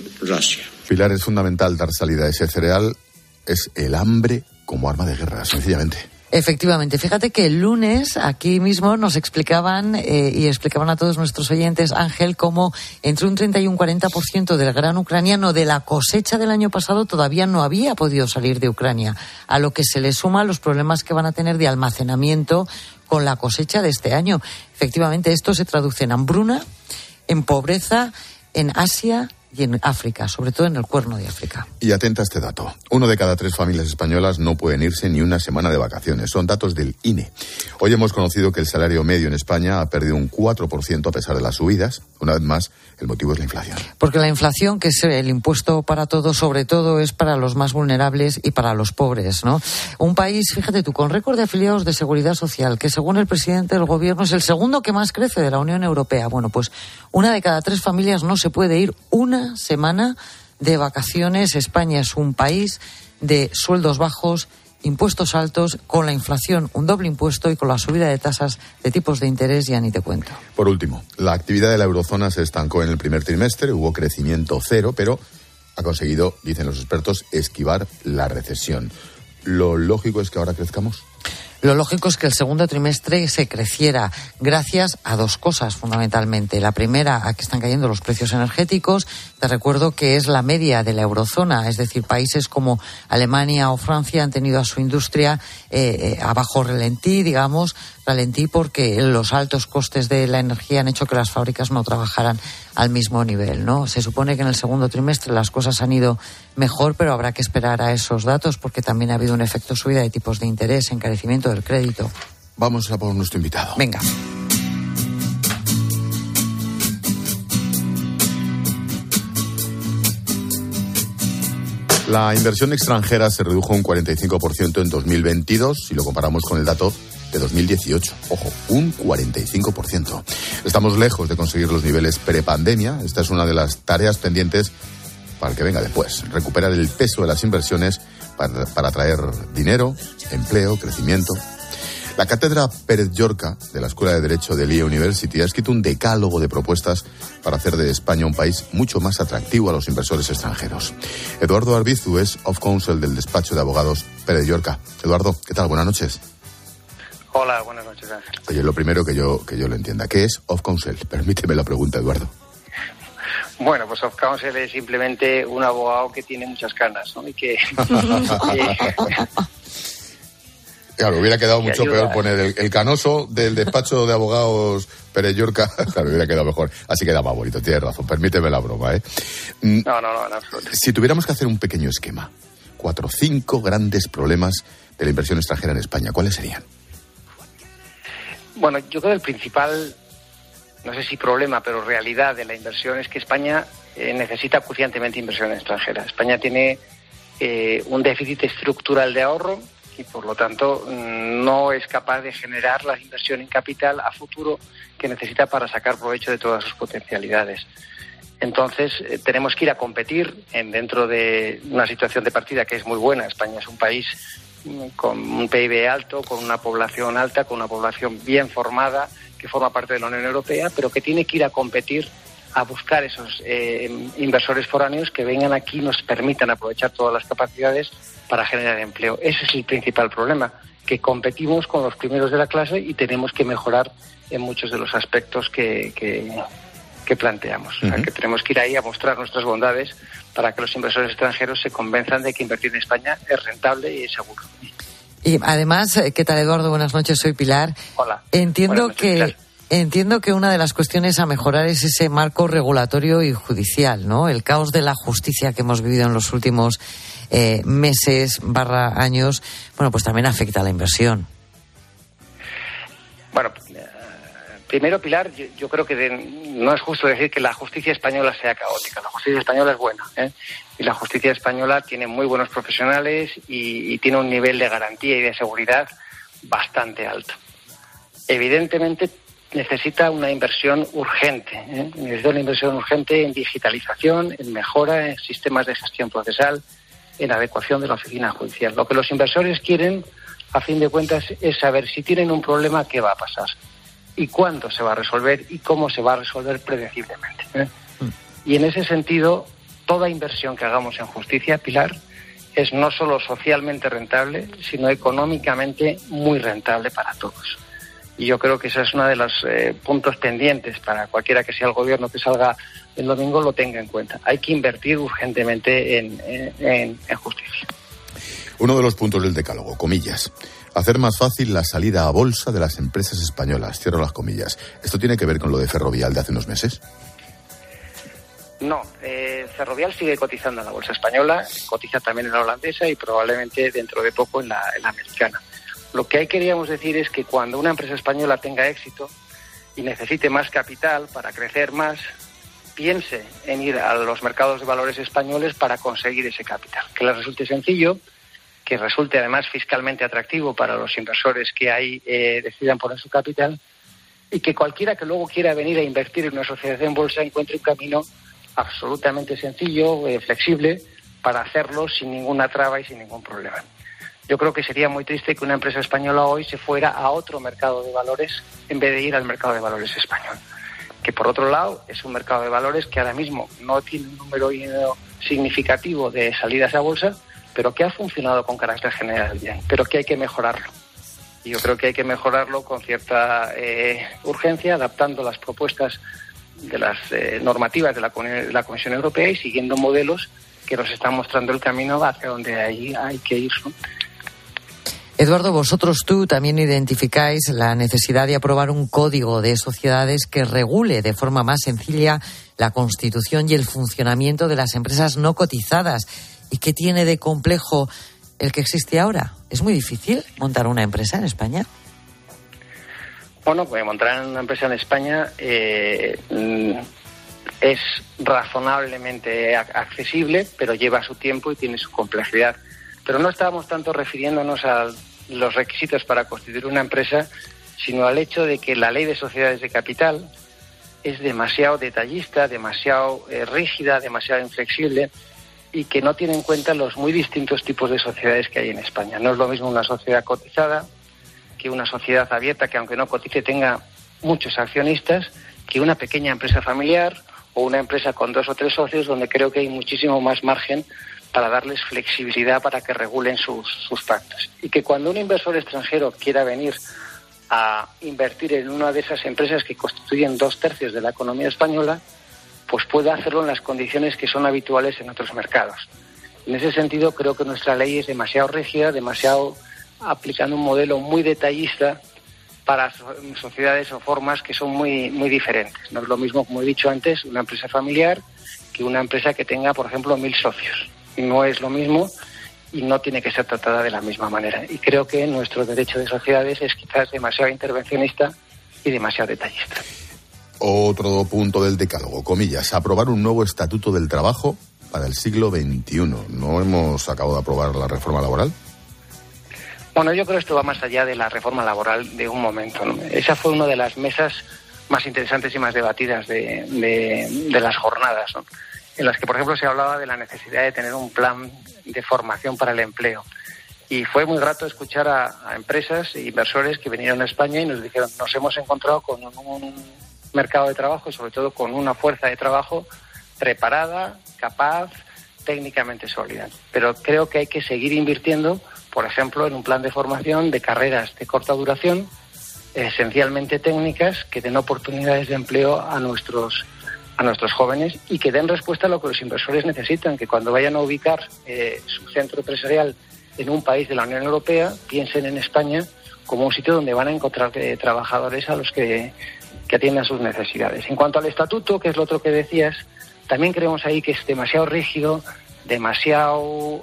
Pilar, es fundamental dar salida a ese cereal. Es el hambre como arma de guerra, sencillamente. Efectivamente. Fíjate que el lunes aquí mismo nos explicaban y explicaban a todos nuestros oyentes, Ángel, cómo entre un 30 y un 40% del grano ucraniano de la cosecha del año pasado todavía no había podido salir de Ucrania, a lo que se le suma los problemas que van a tener de almacenamiento con la cosecha de este año. Efectivamente, esto se traduce en hambruna, en pobreza, en Asia y en África, sobre todo en el Cuerno de África. Y atenta a este dato. 1 de cada 3 familias españolas no pueden irse ni una semana de vacaciones. Son datos del INE. Hoy hemos conocido que el salario medio en España ha perdido un 4% a pesar de las subidas. Una vez más, el motivo es la inflación. Porque la inflación, que es el impuesto para todos, sobre todo es para los más vulnerables y para los pobres, ¿no? Un país, fíjate tú, con récord de afiliados de Seguridad Social, que según el presidente del gobierno es el segundo que más crece de la Unión Europea. Bueno, pues 1 de cada 3 familias no se puede ir una semana de vacaciones. España es un país de sueldos bajos, impuestos altos, con la inflación un doble impuesto y con la subida de tasas de tipos de interés ya ni te cuento. Por último, la actividad de la eurozona se estancó en el primer trimestre, hubo crecimiento cero, pero ha conseguido, dicen los expertos, esquivar la recesión. ¿Lo lógico es que ahora crezcamos? Lo lógico es que el segundo trimestre se creciera gracias a 2 cosas fundamentalmente. La primera, a que están cayendo los precios energéticos. Te recuerdo que es la media de la eurozona, es decir, países como Alemania o Francia han tenido a su industria a bajo ralentí porque los altos costes de la energía han hecho que las fábricas no trabajaran al mismo nivel, ¿no? Se supone que en el segundo trimestre las cosas han ido mejor, pero habrá que esperar a esos datos porque también ha habido un efecto subida de tipos de interés, encarecimiento del crédito. Vamos a por nuestro invitado. Venga. La inversión extranjera se redujo un 45% en 2022 si lo comparamos con el dato de 2018. Ojo, un 45%. Estamos lejos de conseguir los niveles prepandemia. Esta es una de las tareas pendientes para el que venga después. Recuperar el peso de las inversiones para atraer dinero, empleo, crecimiento. La cátedra Pérez Llorca de la Escuela de Derecho de Lee University ha escrito un decálogo de propuestas para hacer de España un país mucho más atractivo a los inversores extranjeros. Eduardo Arbizu es of counsel del despacho de abogados Pérez Llorca. Eduardo, ¿qué tal? Buenas noches. Hola, buenas noches, Ángel. Oye, lo primero que yo lo entienda, ¿qué es of counsel? Permíteme la pregunta, Eduardo. Bueno, pues of counsel es simplemente un abogado que tiene muchas canas, ¿no? Y que... Claro, hubiera quedado mucho peor poner el canoso del despacho de abogados Pérez Llorca. Claro, hubiera quedado mejor. Así queda más bonito, tienes razón. Permíteme la broma, ¿eh? No, en absoluto. Si tuviéramos que hacer un pequeño esquema, 4 o 5 grandes problemas de la inversión extranjera en España, ¿cuáles serían? Bueno, yo creo que el principal, no sé si problema, pero realidad de la inversión es que España necesita acuciantemente inversión extranjera. España tiene un déficit estructural de ahorro y por lo tanto no es capaz de generar la inversión en capital a futuro que necesita para sacar provecho de todas sus potencialidades. Entonces tenemos que ir a competir dentro de una situación de partida que es muy buena. España es un país con un PIB alto, con una población alta, con una población bien formada, que forma parte de la Unión Europea, pero que tiene que ir a competir, a buscar esos inversores foráneos que vengan aquí y nos permitan aprovechar todas las capacidades para generar empleo. Ese es el principal problema, que competimos con los primeros de la clase y tenemos que mejorar en muchos de los aspectos que planteamos. O sea, que tenemos que ir ahí a mostrar nuestras bondades para que los inversores extranjeros se convenzan de que invertir en España es rentable y es seguro. Y además, ¿qué tal, Eduardo? Buenas noches, soy Pilar. Hola. Entiendo que una de las cuestiones a mejorar es ese marco regulatorio y judicial, ¿no? El caos de la justicia que hemos vivido en los últimos meses / años, bueno, pues también afecta a la inversión. Bueno, primero, Pilar, yo creo que no es justo decir que la justicia española sea caótica. La justicia española es buena, ¿eh? Y la justicia española tiene muy buenos profesionales y tiene un nivel de garantía y de seguridad bastante alto. Evidentemente necesita una inversión urgente, ¿eh? Necesita una inversión urgente en digitalización, en mejora, en sistemas de gestión procesal, en adecuación de la oficina judicial. Lo que los inversores quieren, a fin de cuentas, es saber si tienen un problema, qué va a pasar, y cuándo se va a resolver y cómo se va a resolver predeciblemente, ¿eh? Y en ese sentido, toda inversión que hagamos en justicia, Pilar, es no solo socialmente rentable, sino económicamente muy rentable para todos. Y yo creo que ese es uno de los puntos pendientes para cualquiera que sea el gobierno que salga el domingo, lo tenga en cuenta. Hay que invertir urgentemente en justicia. Uno de los puntos del decálogo, comillas. Hacer más fácil la salida a bolsa de las empresas españolas. Cierro las comillas. ¿Esto tiene que ver con lo de Ferrovial de hace unos meses? No, Ferrovial sigue cotizando en la bolsa española, cotiza también en la holandesa y probablemente dentro de poco en la americana. Lo que ahí queríamos decir es que cuando una empresa española tenga éxito y necesite más capital para crecer más, piense en ir a los mercados de valores españoles para conseguir ese capital. Que le resulte sencillo, que resulte además fiscalmente atractivo para los inversores que ahí decidan poner su capital y que cualquiera que luego quiera venir a invertir en una sociedad en bolsa encuentre un camino absolutamente sencillo, flexible, para hacerlo sin ninguna traba y sin ningún problema. Yo creo que sería muy triste que una empresa española hoy se fuera a otro mercado de valores en vez de ir al mercado de valores español. Que por otro lado es un mercado de valores que ahora mismo no tiene un número significativo de salidas a bolsa, pero que ha funcionado con carácter general bien, pero que hay que mejorarlo. Y yo creo que hay que mejorarlo con cierta urgencia, adaptando las propuestas de las normativas de la Comisión Europea y siguiendo modelos que nos están mostrando el camino hacia donde hay que ir, ¿no? Eduardo, tú también identificáis la necesidad de aprobar un código de sociedades que regule de forma más sencilla la constitución y el funcionamiento de las empresas no cotizadas. ¿Y qué tiene de complejo el que existe ahora? ¿Es muy difícil montar una empresa en España? Bueno, pues montar una empresa en España es razonablemente accesible, pero lleva su tiempo y tiene su complejidad. Pero no estábamos tanto refiriéndonos a los requisitos para constituir una empresa, sino al hecho de que la ley de sociedades de capital es demasiado detallista, demasiado rígida, demasiado inflexible y que no tiene en cuenta los muy distintos tipos de sociedades que hay en España. No es lo mismo una sociedad cotizada que una sociedad abierta que, aunque no cotice, tenga muchos accionistas, que una pequeña empresa familiar o una empresa con 2 o 3 socios, donde creo que hay muchísimo más margen para darles flexibilidad para que regulen sus pactos. Y que cuando un inversor extranjero quiera venir a invertir en una de esas empresas que constituyen 2/3 de la economía española, pues pueda hacerlo en las condiciones que son habituales en otros mercados. En ese sentido, creo que nuestra ley es demasiado rígida, demasiado aplicando un modelo muy detallista para sociedades o formas que son muy, muy diferentes. No es lo mismo, como he dicho antes, una empresa familiar que una empresa que tenga, por ejemplo, 1.000 socios. No es lo mismo y no tiene que ser tratada de la misma manera. Y creo que nuestro derecho de sociedades es quizás demasiado intervencionista y demasiado detallista. Otro punto del decálogo, comillas, aprobar un nuevo estatuto del trabajo para el siglo XXI. ¿No hemos acabado de aprobar la reforma laboral? Bueno, yo creo que esto va más allá de la reforma laboral de un momento, ¿no? Esa fue una de las mesas más interesantes y más debatidas de las jornadas, ¿no? En las que, por ejemplo, se hablaba de la necesidad de tener un plan de formación para el empleo. Y fue muy grato escuchar a empresas e inversores que vinieron a España y nos dijeron, nos hemos encontrado con un mercado de trabajo y sobre todo con una fuerza de trabajo preparada, capaz, técnicamente sólida. Pero creo que hay que seguir invirtiendo, por ejemplo, en un plan de formación de carreras de corta duración, esencialmente técnicas, que den oportunidades de empleo a nuestros jóvenes y que den respuesta a lo que los inversores necesitan, que cuando vayan a ubicar su centro empresarial en un país de la Unión Europea, piensen en España como un sitio donde van a encontrar trabajadores a los que atiendan sus necesidades. En cuanto al estatuto, que es lo otro que decías, también creemos ahí que es demasiado rígido, demasiado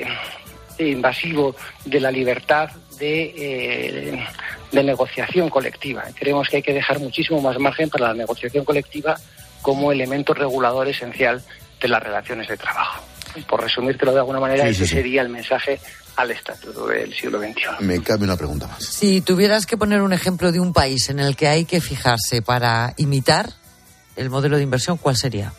invasivo de la libertad de negociación colectiva. Creemos que hay que dejar muchísimo más margen para la negociación colectiva como elemento regulador esencial de las relaciones de trabajo. Por resumírtelo de alguna manera, ese sería el mensaje al estatuto del siglo XXI. Me cabe una pregunta más. Si tuvieras que poner un ejemplo de un país en el que hay que fijarse para imitar el modelo de inversión, ¿cuál sería?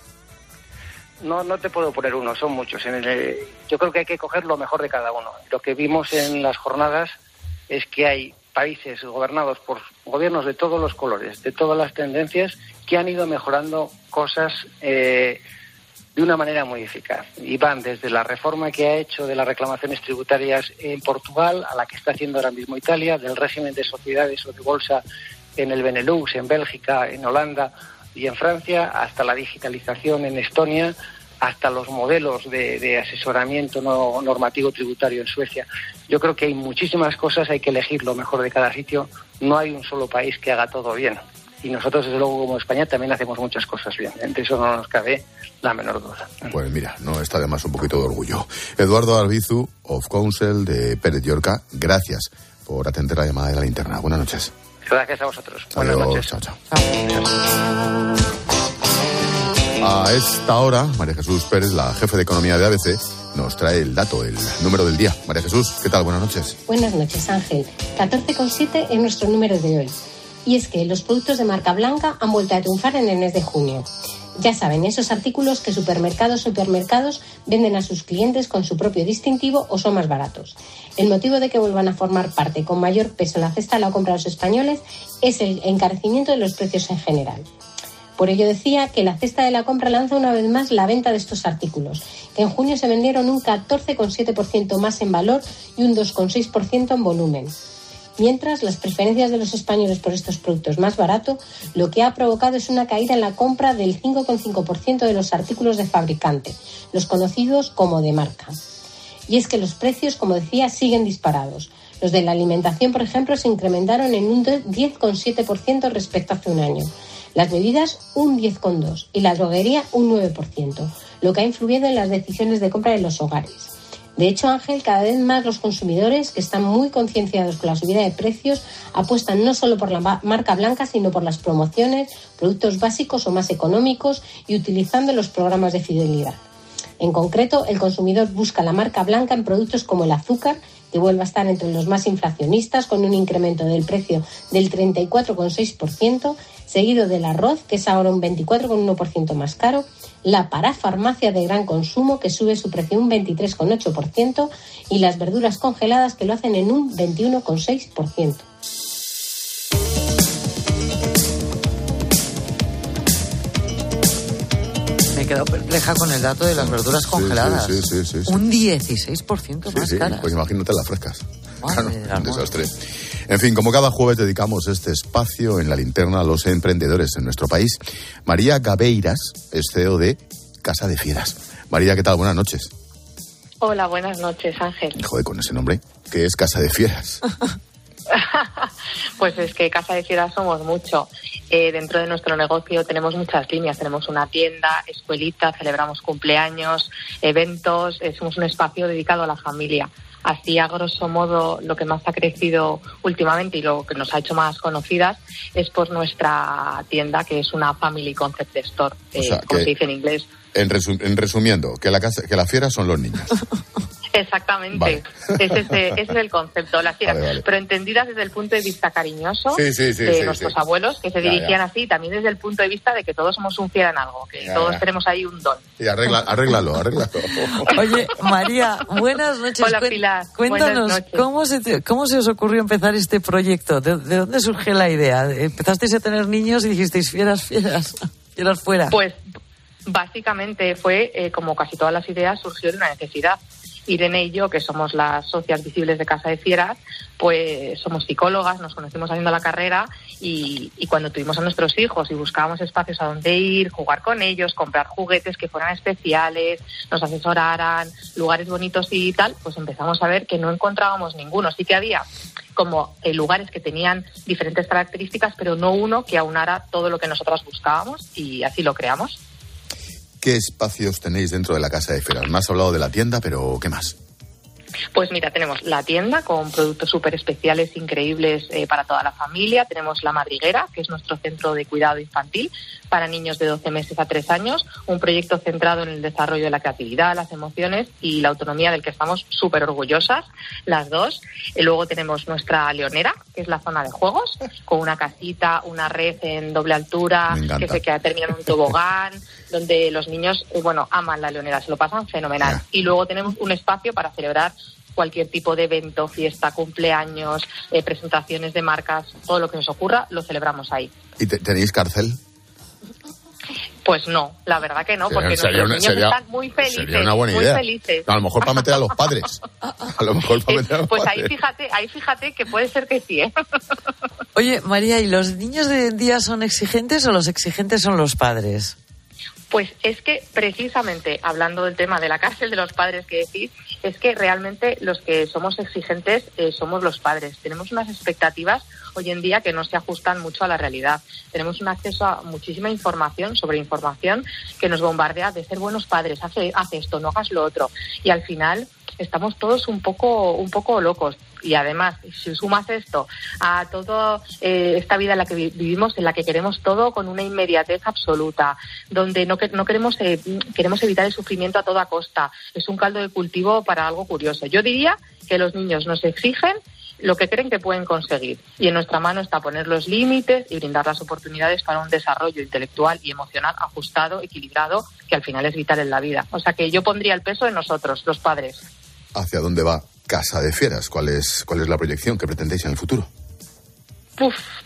No te puedo poner uno, son muchos. Yo creo que hay que coger lo mejor de cada uno. Lo que vimos en las jornadas es que hay países gobernados por gobiernos de todos los colores, de todas las tendencias, que han ido mejorando cosas de una manera muy eficaz. Y van desde la reforma que ha hecho de las reclamaciones tributarias en Portugal a la que está haciendo ahora mismo Italia, del régimen de sociedades o de bolsa en el Benelux, en Bélgica, en Holanda y en Francia, hasta la digitalización en Estonia, hasta los modelos de asesoramiento no normativo tributario en Suecia. Yo creo que hay muchísimas cosas, hay que elegir lo mejor de cada sitio. No hay un solo país que haga todo bien. Y nosotros, desde luego, como España, también hacemos muchas cosas bien. Entre eso no nos cabe la menor duda. Pues mira, no está de más un poquito de orgullo. Eduardo Arbizu, of Counsel de Pérez Llorca, gracias por atender la llamada de la linterna. Buenas noches. Gracias a vosotros. Buenas noches. Chao, chao. A esta hora, María Jesús Pérez, la jefe de economía de ABC, nos trae el dato, el número del día. María Jesús, ¿qué tal? Buenas noches. Buenas noches, Ángel. 14,7 es nuestro número de hoy. Y es que los productos de marca blanca han vuelto a triunfar en el mes de junio. Ya saben, esos artículos que supermercados venden a sus clientes con su propio distintivo o son más baratos. El motivo de que vuelvan a formar parte con mayor peso en la cesta de la compra de los españoles es el encarecimiento de los precios en general. Por ello decía que la cesta de la compra lanza una vez más la venta de estos artículos, que en junio se vendieron un 14,7% más en valor y un 2,6% en volumen. Mientras, las preferencias de los españoles por estos productos más baratos lo que ha provocado es una caída en la compra del 5,5% de los artículos de fabricante, los conocidos como de marca. Y es que los precios, como decía, siguen disparados. Los de la alimentación, por ejemplo, se incrementaron en un 10,7% respecto a hace un año. Las bebidas, un 10,2%, y la droguería, un 9%, lo que ha influido en las decisiones de compra de los hogares. De hecho, Ángel, cada vez más los consumidores, que están muy concienciados con la subida de precios, apuestan no solo por la marca blanca, sino por las promociones, productos básicos o más económicos y utilizando los programas de fidelidad. En concreto, el consumidor busca la marca blanca en productos como el azúcar, que vuelve a estar entre los más inflacionistas, con un incremento del precio del 34,6%, seguido del arroz, que es ahora un 24,1% más caro, la parafarmacia de gran consumo, que sube su precio un 23,8%, y las verduras congeladas, que lo hacen en un 21,6%. Me he quedado perpleja con el dato de las verduras congeladas. Sí. Un 16% más caras. Pues imagínate las frescas. Madre Claro, un desastre. En fin, como cada jueves dedicamos este espacio en la linterna a los emprendedores en nuestro país. María Gabeiras es CEO de Casa de Fieras. María, ¿qué tal? Buenas noches. Hola, buenas noches, Ángel. Joder, con ese nombre, ¿qué es Casa de Fieras? Pues es que Casa de Fieras somos mucho. Dentro de nuestro negocio tenemos muchas líneas. Tenemos una tienda, escuelita, celebramos cumpleaños, eventos. Somos un espacio dedicado a la familia. Así, a grosso modo, lo que más ha crecido últimamente y lo que nos ha hecho más conocidas es por nuestra tienda, que es una Family Concept Store, como se dice en inglés. En resumiendo, que la fiera son los niños. Exactamente, vale. Ese es el concepto, las fieras, vale. Pero entendidas desde el punto de vista cariñoso de nuestros abuelos, que se dirigían así, también desde el punto de vista de que todos somos un fiera en algo, que todos tenemos ahí un don. Y arréglalo. Oye, María, buenas noches. Hola, Pilar. Cuéntanos, ¿cómo se os ocurrió empezar este proyecto? ¿De dónde surge la idea? ¿Empezasteis a tener niños y dijisteis fieras fuera? Pues básicamente fue, como casi todas las ideas, surgió de una necesidad. Irene y yo, que somos las socias visibles de Casa de Fieras, pues somos psicólogas, nos conocimos haciendo la carrera y cuando tuvimos a nuestros hijos y buscábamos espacios a donde ir, jugar con ellos, comprar juguetes que fueran especiales, nos asesoraran, lugares bonitos y tal, pues empezamos a ver que no encontrábamos ninguno. Sí que había como lugares que tenían diferentes características, pero no uno que aunara todo lo que nosotras buscábamos, y así lo creamos. ¿Qué espacios tenéis dentro de la Casa de Fieras? Me has hablado de la tienda, pero ¿qué más? Pues mira, tenemos la tienda con productos súper especiales, increíbles para toda la familia. Tenemos la madriguera, que es nuestro centro de cuidado infantil para niños de 12 meses a 3 años. Un proyecto centrado en el desarrollo de la creatividad, las emociones y la autonomía, del que estamos súper orgullosas, las dos. Y luego tenemos nuestra leonera, que es la zona de juegos, con una casita, una red en doble altura, que se queda terminando en un tobogán, donde los niños, aman la leonera, se lo pasan fenomenal. Yeah. Y luego tenemos un espacio para celebrar cualquier tipo de evento, fiesta, cumpleaños, presentaciones de marcas, todo lo que nos ocurra, lo celebramos ahí. ¿Y tenéis cárcel? Pues no, la verdad que no, porque nuestros niños están muy felices. Sería una buena idea. Felices. A lo mejor para meter a los padres. Pues ahí fíjate que puede ser que sí, ¿eh? Oye, María, ¿y los niños de hoy en día son exigentes o los exigentes son los padres? Pues es que precisamente, hablando del tema de la cárcel de los padres que decís, es que realmente los que somos exigentes somos los padres. Tenemos unas expectativas hoy en día que no se ajustan mucho a la realidad. Tenemos un acceso a muchísima información sobre información que nos bombardea de ser buenos padres, hace esto, no hagas lo otro. Y al final estamos todos un poco locos. Y además, si sumas esto a toda esta vida en la que vivimos, en la que queremos todo con una inmediatez absoluta, donde no queremos evitar el sufrimiento a toda costa, es un caldo de cultivo para algo curioso. Yo diría que los niños nos exigen lo que creen que pueden conseguir, y en nuestra mano está poner los límites y brindar las oportunidades para un desarrollo intelectual y emocional ajustado, equilibrado, que al final es vital en la vida. O sea que yo pondría el peso en nosotros, los padres. ¿Hacia dónde va Casa de Fieras? ¿Cuál es la proyección que pretendéis en el futuro?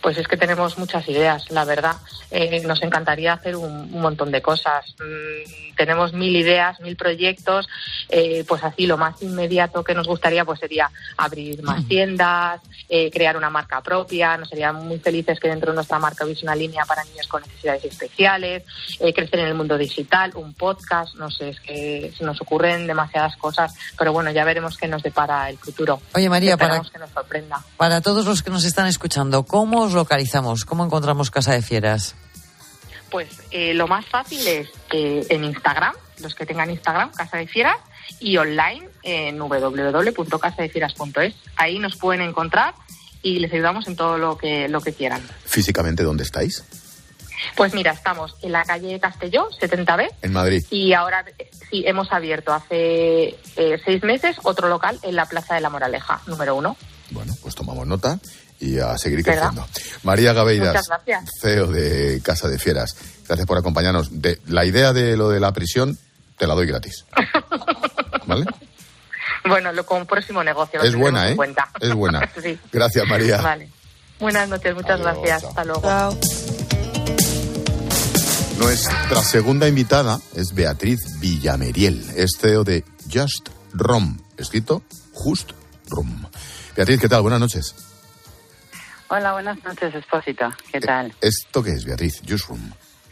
Pues es que tenemos muchas ideas, la verdad. Nos encantaría hacer un montón de cosas. Tenemos 1000 ideas, 1000 proyectos. Pues así, lo más inmediato que nos gustaría pues sería abrir más tiendas, crear una marca propia. Nos serían muy felices que dentro de nuestra marca hubiese una línea para niños con necesidades especiales, crecer en el mundo digital, un podcast. No sé, es que se nos ocurren demasiadas cosas, pero bueno, ya veremos qué nos depara el futuro. Oye, María, que nos sorprenda. Para todos los que nos están escuchando, ¿cómo os localizamos? ¿Cómo encontramos Casa de Fieras? Pues lo más fácil es en Instagram, los que tengan Instagram, Casa de Fieras, y online en www.casadefieras.es. Ahí nos pueden encontrar y les ayudamos en todo lo que quieran. ¿Físicamente dónde estáis? Pues mira, estamos en la calle Castelló, 70B. En Madrid. Y ahora sí, hemos abierto hace 6 meses otro local en la Plaza de la Moraleja, número 1. Bueno, pues tomamos nota y a seguir creciendo. María Gabeiras, CEO de Casa de Fieras, gracias por acompañarnos. La idea de lo de la prisión te la doy gratis. ¿Vale? Bueno, como próximo negocio. Es buena, ¿eh? Es buena. Sí. Gracias, María. Vale. Buenas noches, muchas gracias. Chao. Hasta luego. Chao. Nuestra segunda invitada es Beatriz Villameriel, es CEO de Just Room, escrito Just Room. Beatriz, ¿qué tal? Buenas noches. Hola, buenas noches, Expósito. ¿Qué tal? ¿Esto qué es, Beatriz? Just Room.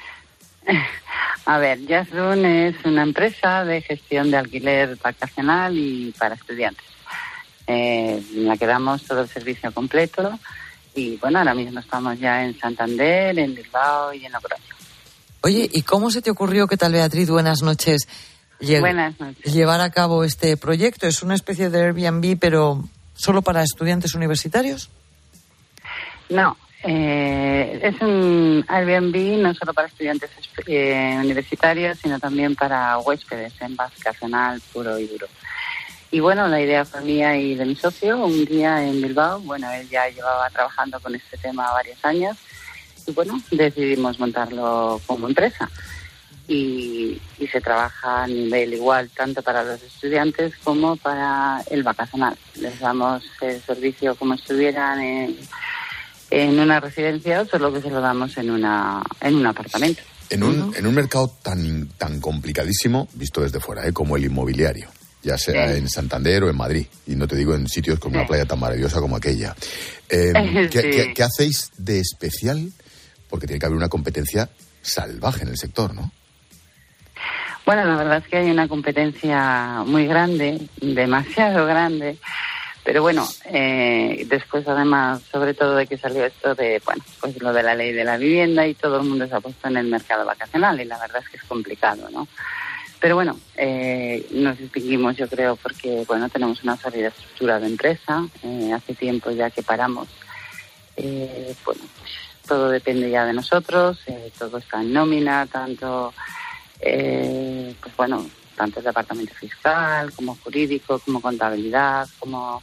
A ver, Just Room es una empresa de gestión de alquiler vacacional y para estudiantes. En la que damos todo el servicio completo y, bueno, ahora mismo estamos ya en Santander, en Bilbao y en Logroño. Oye, ¿y cómo se te ocurrió, qué tal, Beatriz? Buenas noches. Buenas noches. Llevar a cabo este proyecto. ¿Es una especie de Airbnb, pero solo para estudiantes universitarios? No, es un Airbnb no solo para estudiantes universitarios, sino también para huéspedes en vacacional puro y duro. Y bueno, la idea fue mía y de mi socio, un día en Bilbao. Bueno, él ya llevaba trabajando con este tema varios años. Y bueno, decidimos montarlo como empresa. Y se trabaja a nivel igual, tanto para los estudiantes como para el vacacional. Les damos el servicio como si estuvieran en una residencia, solo que se lo damos en un apartamento. En un mercado tan complicadísimo, visto desde fuera, como el inmobiliario, ya sea en Santander o en Madrid, y no te digo en sitios como una playa tan maravillosa como aquella. ¿Qué hacéis de especial? Porque tiene que haber una competencia salvaje en el sector, ¿no? Bueno, la verdad es que hay una competencia muy grande, demasiado grande, pero bueno, después además, sobre todo de que salió esto de, bueno, pues lo de la ley de la vivienda y todo el mundo se ha puesto en el mercado vacacional y la verdad es que es complicado, ¿no? Pero bueno, nos distinguimos, yo creo, porque, bueno, tenemos una sólida estructura de empresa, hace tiempo ya que paramos, bueno, pues todo depende ya de nosotros, todo está en nómina, tanto, pues bueno, tanto el departamento fiscal, como jurídico, como contabilidad, como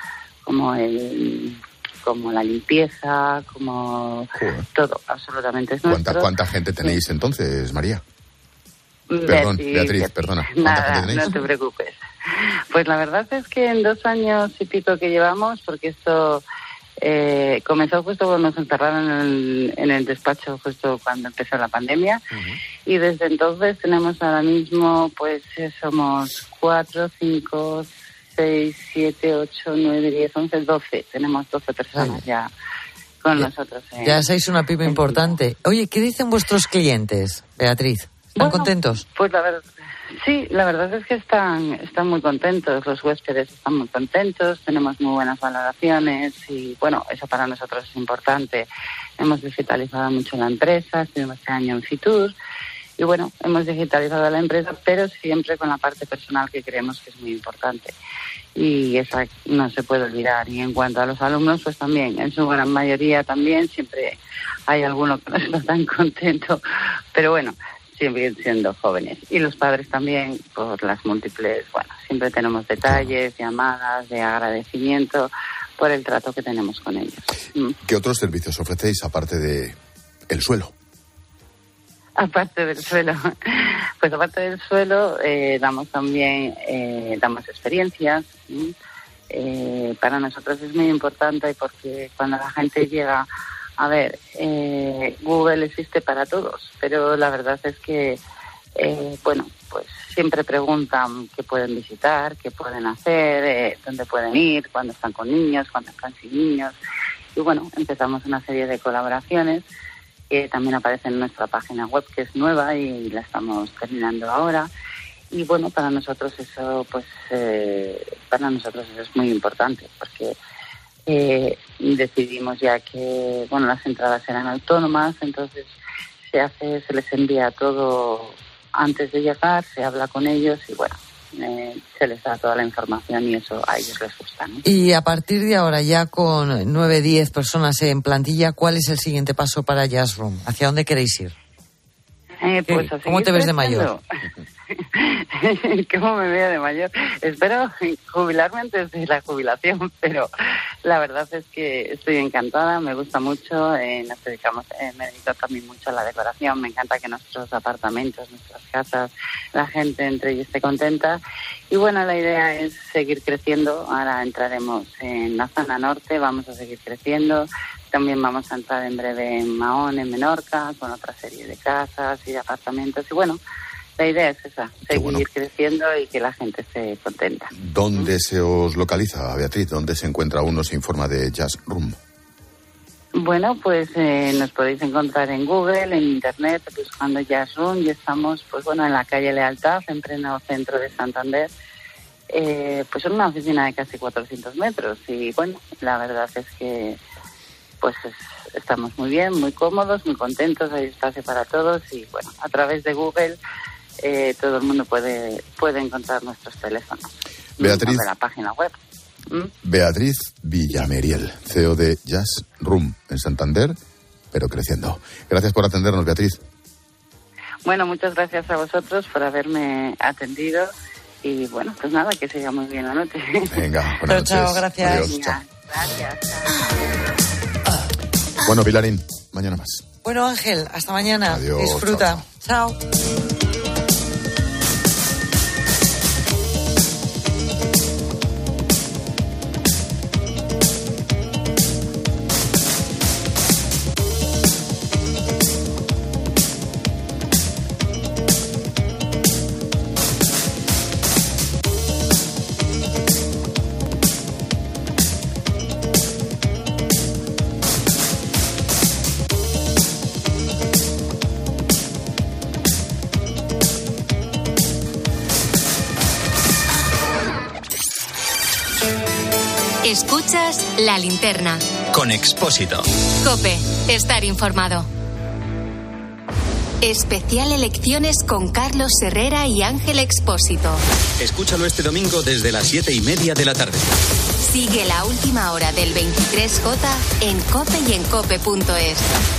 la limpieza, como todo, absolutamente es nuestro. ¿Cuánta gente tenéis entonces, María? Perdón, Beatriz, perdona. Nada, no te preocupes. Pues la verdad es que en 2 años y pico que llevamos, porque esto comenzó justo cuando nos encerraron en el despacho, justo cuando empezó la pandemia, y desde entonces tenemos ahora mismo, pues somos 4, 5, 6, 7, 8, 9, 10, 11, 12. Tenemos 12 personas ya con nosotros. Ya sois una pyme importante. Oye, ¿qué dicen vuestros clientes, Beatriz? ¿Están contentos? Pues la verdad es que están muy contentos, los huéspedes están muy contentos, tenemos muy buenas valoraciones y bueno, eso para nosotros es importante. Hemos digitalizado mucho la empresa, estuvimos este año en Fitur y bueno, hemos digitalizado la empresa, pero siempre con la parte personal que creemos que es muy importante y esa no se puede olvidar. Y en cuanto a los alumnos, pues también, en su gran mayoría también, siempre hay alguno que no está tan contento, pero bueno, siguen siendo jóvenes. Y los padres también, por las múltiples, bueno, siempre tenemos detalles, llamadas de agradecimiento por el trato que tenemos con ellos. ¿Qué otros servicios ofrecéis aparte de el suelo? Aparte del suelo, pues aparte del suelo damos también damos experiencias. Para nosotros es muy importante porque cuando la gente llega a ver, Google existe para todos, pero la verdad es que, bueno, pues siempre preguntan qué pueden visitar, qué pueden hacer, dónde pueden ir, cuando están con niños, cuando están sin niños. Y bueno, empezamos una serie de colaboraciones que también aparecen en nuestra página web, que es nueva y la estamos terminando ahora. Y bueno, para nosotros eso, pues, para nosotros eso es muy importante, porque decidimos ya que, bueno, las entradas eran autónomas, entonces se les envía todo antes de llegar, se habla con ellos y bueno, se les da toda la información y eso a ellos les gusta, ¿no? Y a partir de ahora, ya con 9-10 personas en plantilla, ¿cuál es el siguiente paso para Just Room? ¿Hacia dónde queréis ir? Pues ¿Cómo te ves de mayor? ¿Cómo me veo de mayor? Espero jubilarme antes de la jubilación, pero la verdad es que estoy encantada, me gusta mucho, me dedico también mucho a la decoración, me encanta que nuestros apartamentos, nuestras casas, la gente entre y esté contenta. Y bueno, la idea es seguir creciendo, ahora entraremos en la zona norte, vamos a seguir creciendo. También vamos a entrar en breve en Mahón, en Menorca, con otra serie de casas y de apartamentos. Y bueno, la idea es esa, seguir creciendo y que la gente esté contenta. ¿Dónde se os localiza, Beatriz? ¿Dónde se encuentra uno? Se informa de Just Room. Bueno, pues nos podéis encontrar en Google, en Internet, buscando Just Room. Y estamos, pues bueno, en la calle Lealtad, en pleno centro de Santander. Pues en una oficina de casi 400 metros. Y bueno, la verdad es que pues estamos muy bien, muy cómodos, muy contentos, hay espacio para todos y bueno, a través de Google todo el mundo puede encontrar nuestros teléfonos. Beatriz, de la página web. Beatriz Villameriel, CEO de Just Room en Santander, pero creciendo. Gracias por atendernos, Beatriz. Bueno, muchas gracias a vosotros por haberme atendido y bueno, pues nada, que siga muy bien la noche. Venga, buenas noches. Chao, gracias. Adiós, chao. Gracias. Bueno, Pilarín, mañana más. Bueno, Ángel, hasta mañana. Adiós, disfruta. Chao. Escuchas La Linterna. Con Expósito. COPE. Estar informado. Especial Elecciones con Carlos Herrera y Ángel Expósito. Escúchalo este domingo desde las 7:30 de la tarde. Sigue la última hora del 23J en COPE y en COPE.es.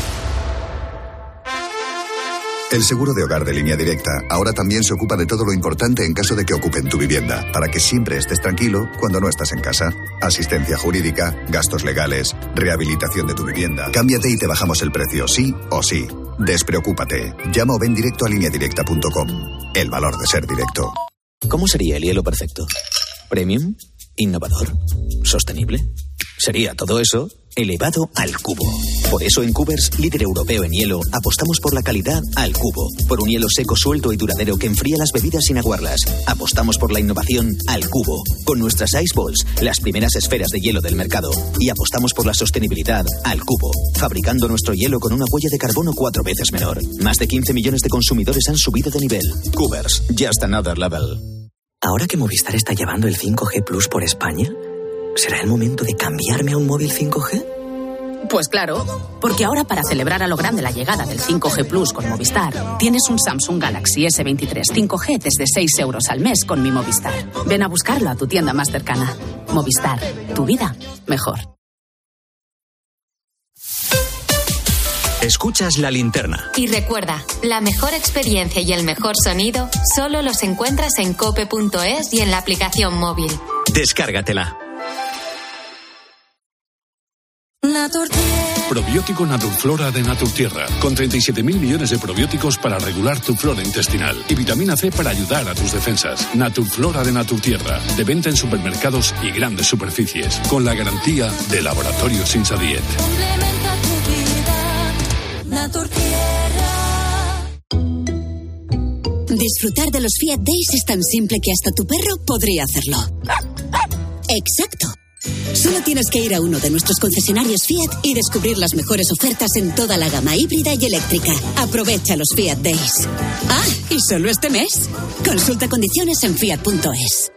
El seguro de hogar de Línea Directa ahora también se ocupa de todo lo importante en caso de que ocupen tu vivienda, para que siempre estés tranquilo cuando no estás en casa. Asistencia jurídica, gastos legales, rehabilitación de tu vivienda. Cámbiate y te bajamos el precio, sí o sí. Despreocúpate. Llama o ven directo a lineadirecta.com. El valor de ser directo. ¿Cómo sería el hielo perfecto? ¿Premium? ¿Innovador? ¿Sostenible? Sería todo eso elevado al cubo. Por eso en Cubers, líder europeo en hielo, apostamos por la calidad al cubo. Por un hielo seco, suelto y duradero que enfría las bebidas sin aguarlas. Apostamos por la innovación al cubo. Con nuestras Ice Balls, las primeras esferas de hielo del mercado. Y apostamos por la sostenibilidad al cubo. Fabricando nuestro hielo con una huella de carbono 4 veces menor. Más de 15 millones de consumidores han subido de nivel. Cubers, just another level. Ahora que Movistar está llevando el 5G Plus por España, ¿será el momento de cambiarme a un móvil 5G? Pues claro, porque ahora para celebrar a lo grande la llegada del 5G Plus con Movistar, tienes un Samsung Galaxy S23 5G desde 6 euros al mes con mi Movistar. Ven a buscarlo a tu tienda más cercana. Movistar, tu vida mejor. Escuchas La Linterna. Y recuerda, la mejor experiencia y el mejor sonido solo los encuentras en cope.es y en la aplicación móvil. Descárgatela. Probiótico Naturflora de Naturtierra, con 37.000 millones de probióticos para regular tu flora intestinal y vitamina C para ayudar a tus defensas. Naturflora de Naturtierra, de venta en supermercados y grandes superficies, con la garantía de Laboratorios Insadiet. Complementa tu vida. Naturtierra. Disfrutar de los Fiat Days es tan simple que hasta tu perro podría hacerlo. Exacto. Solo tienes que ir a uno de nuestros concesionarios Fiat y descubrir las mejores ofertas en toda la gama híbrida y eléctrica. Aprovecha los Fiat Days. Ah, y solo este mes. Consulta condiciones en fiat.es.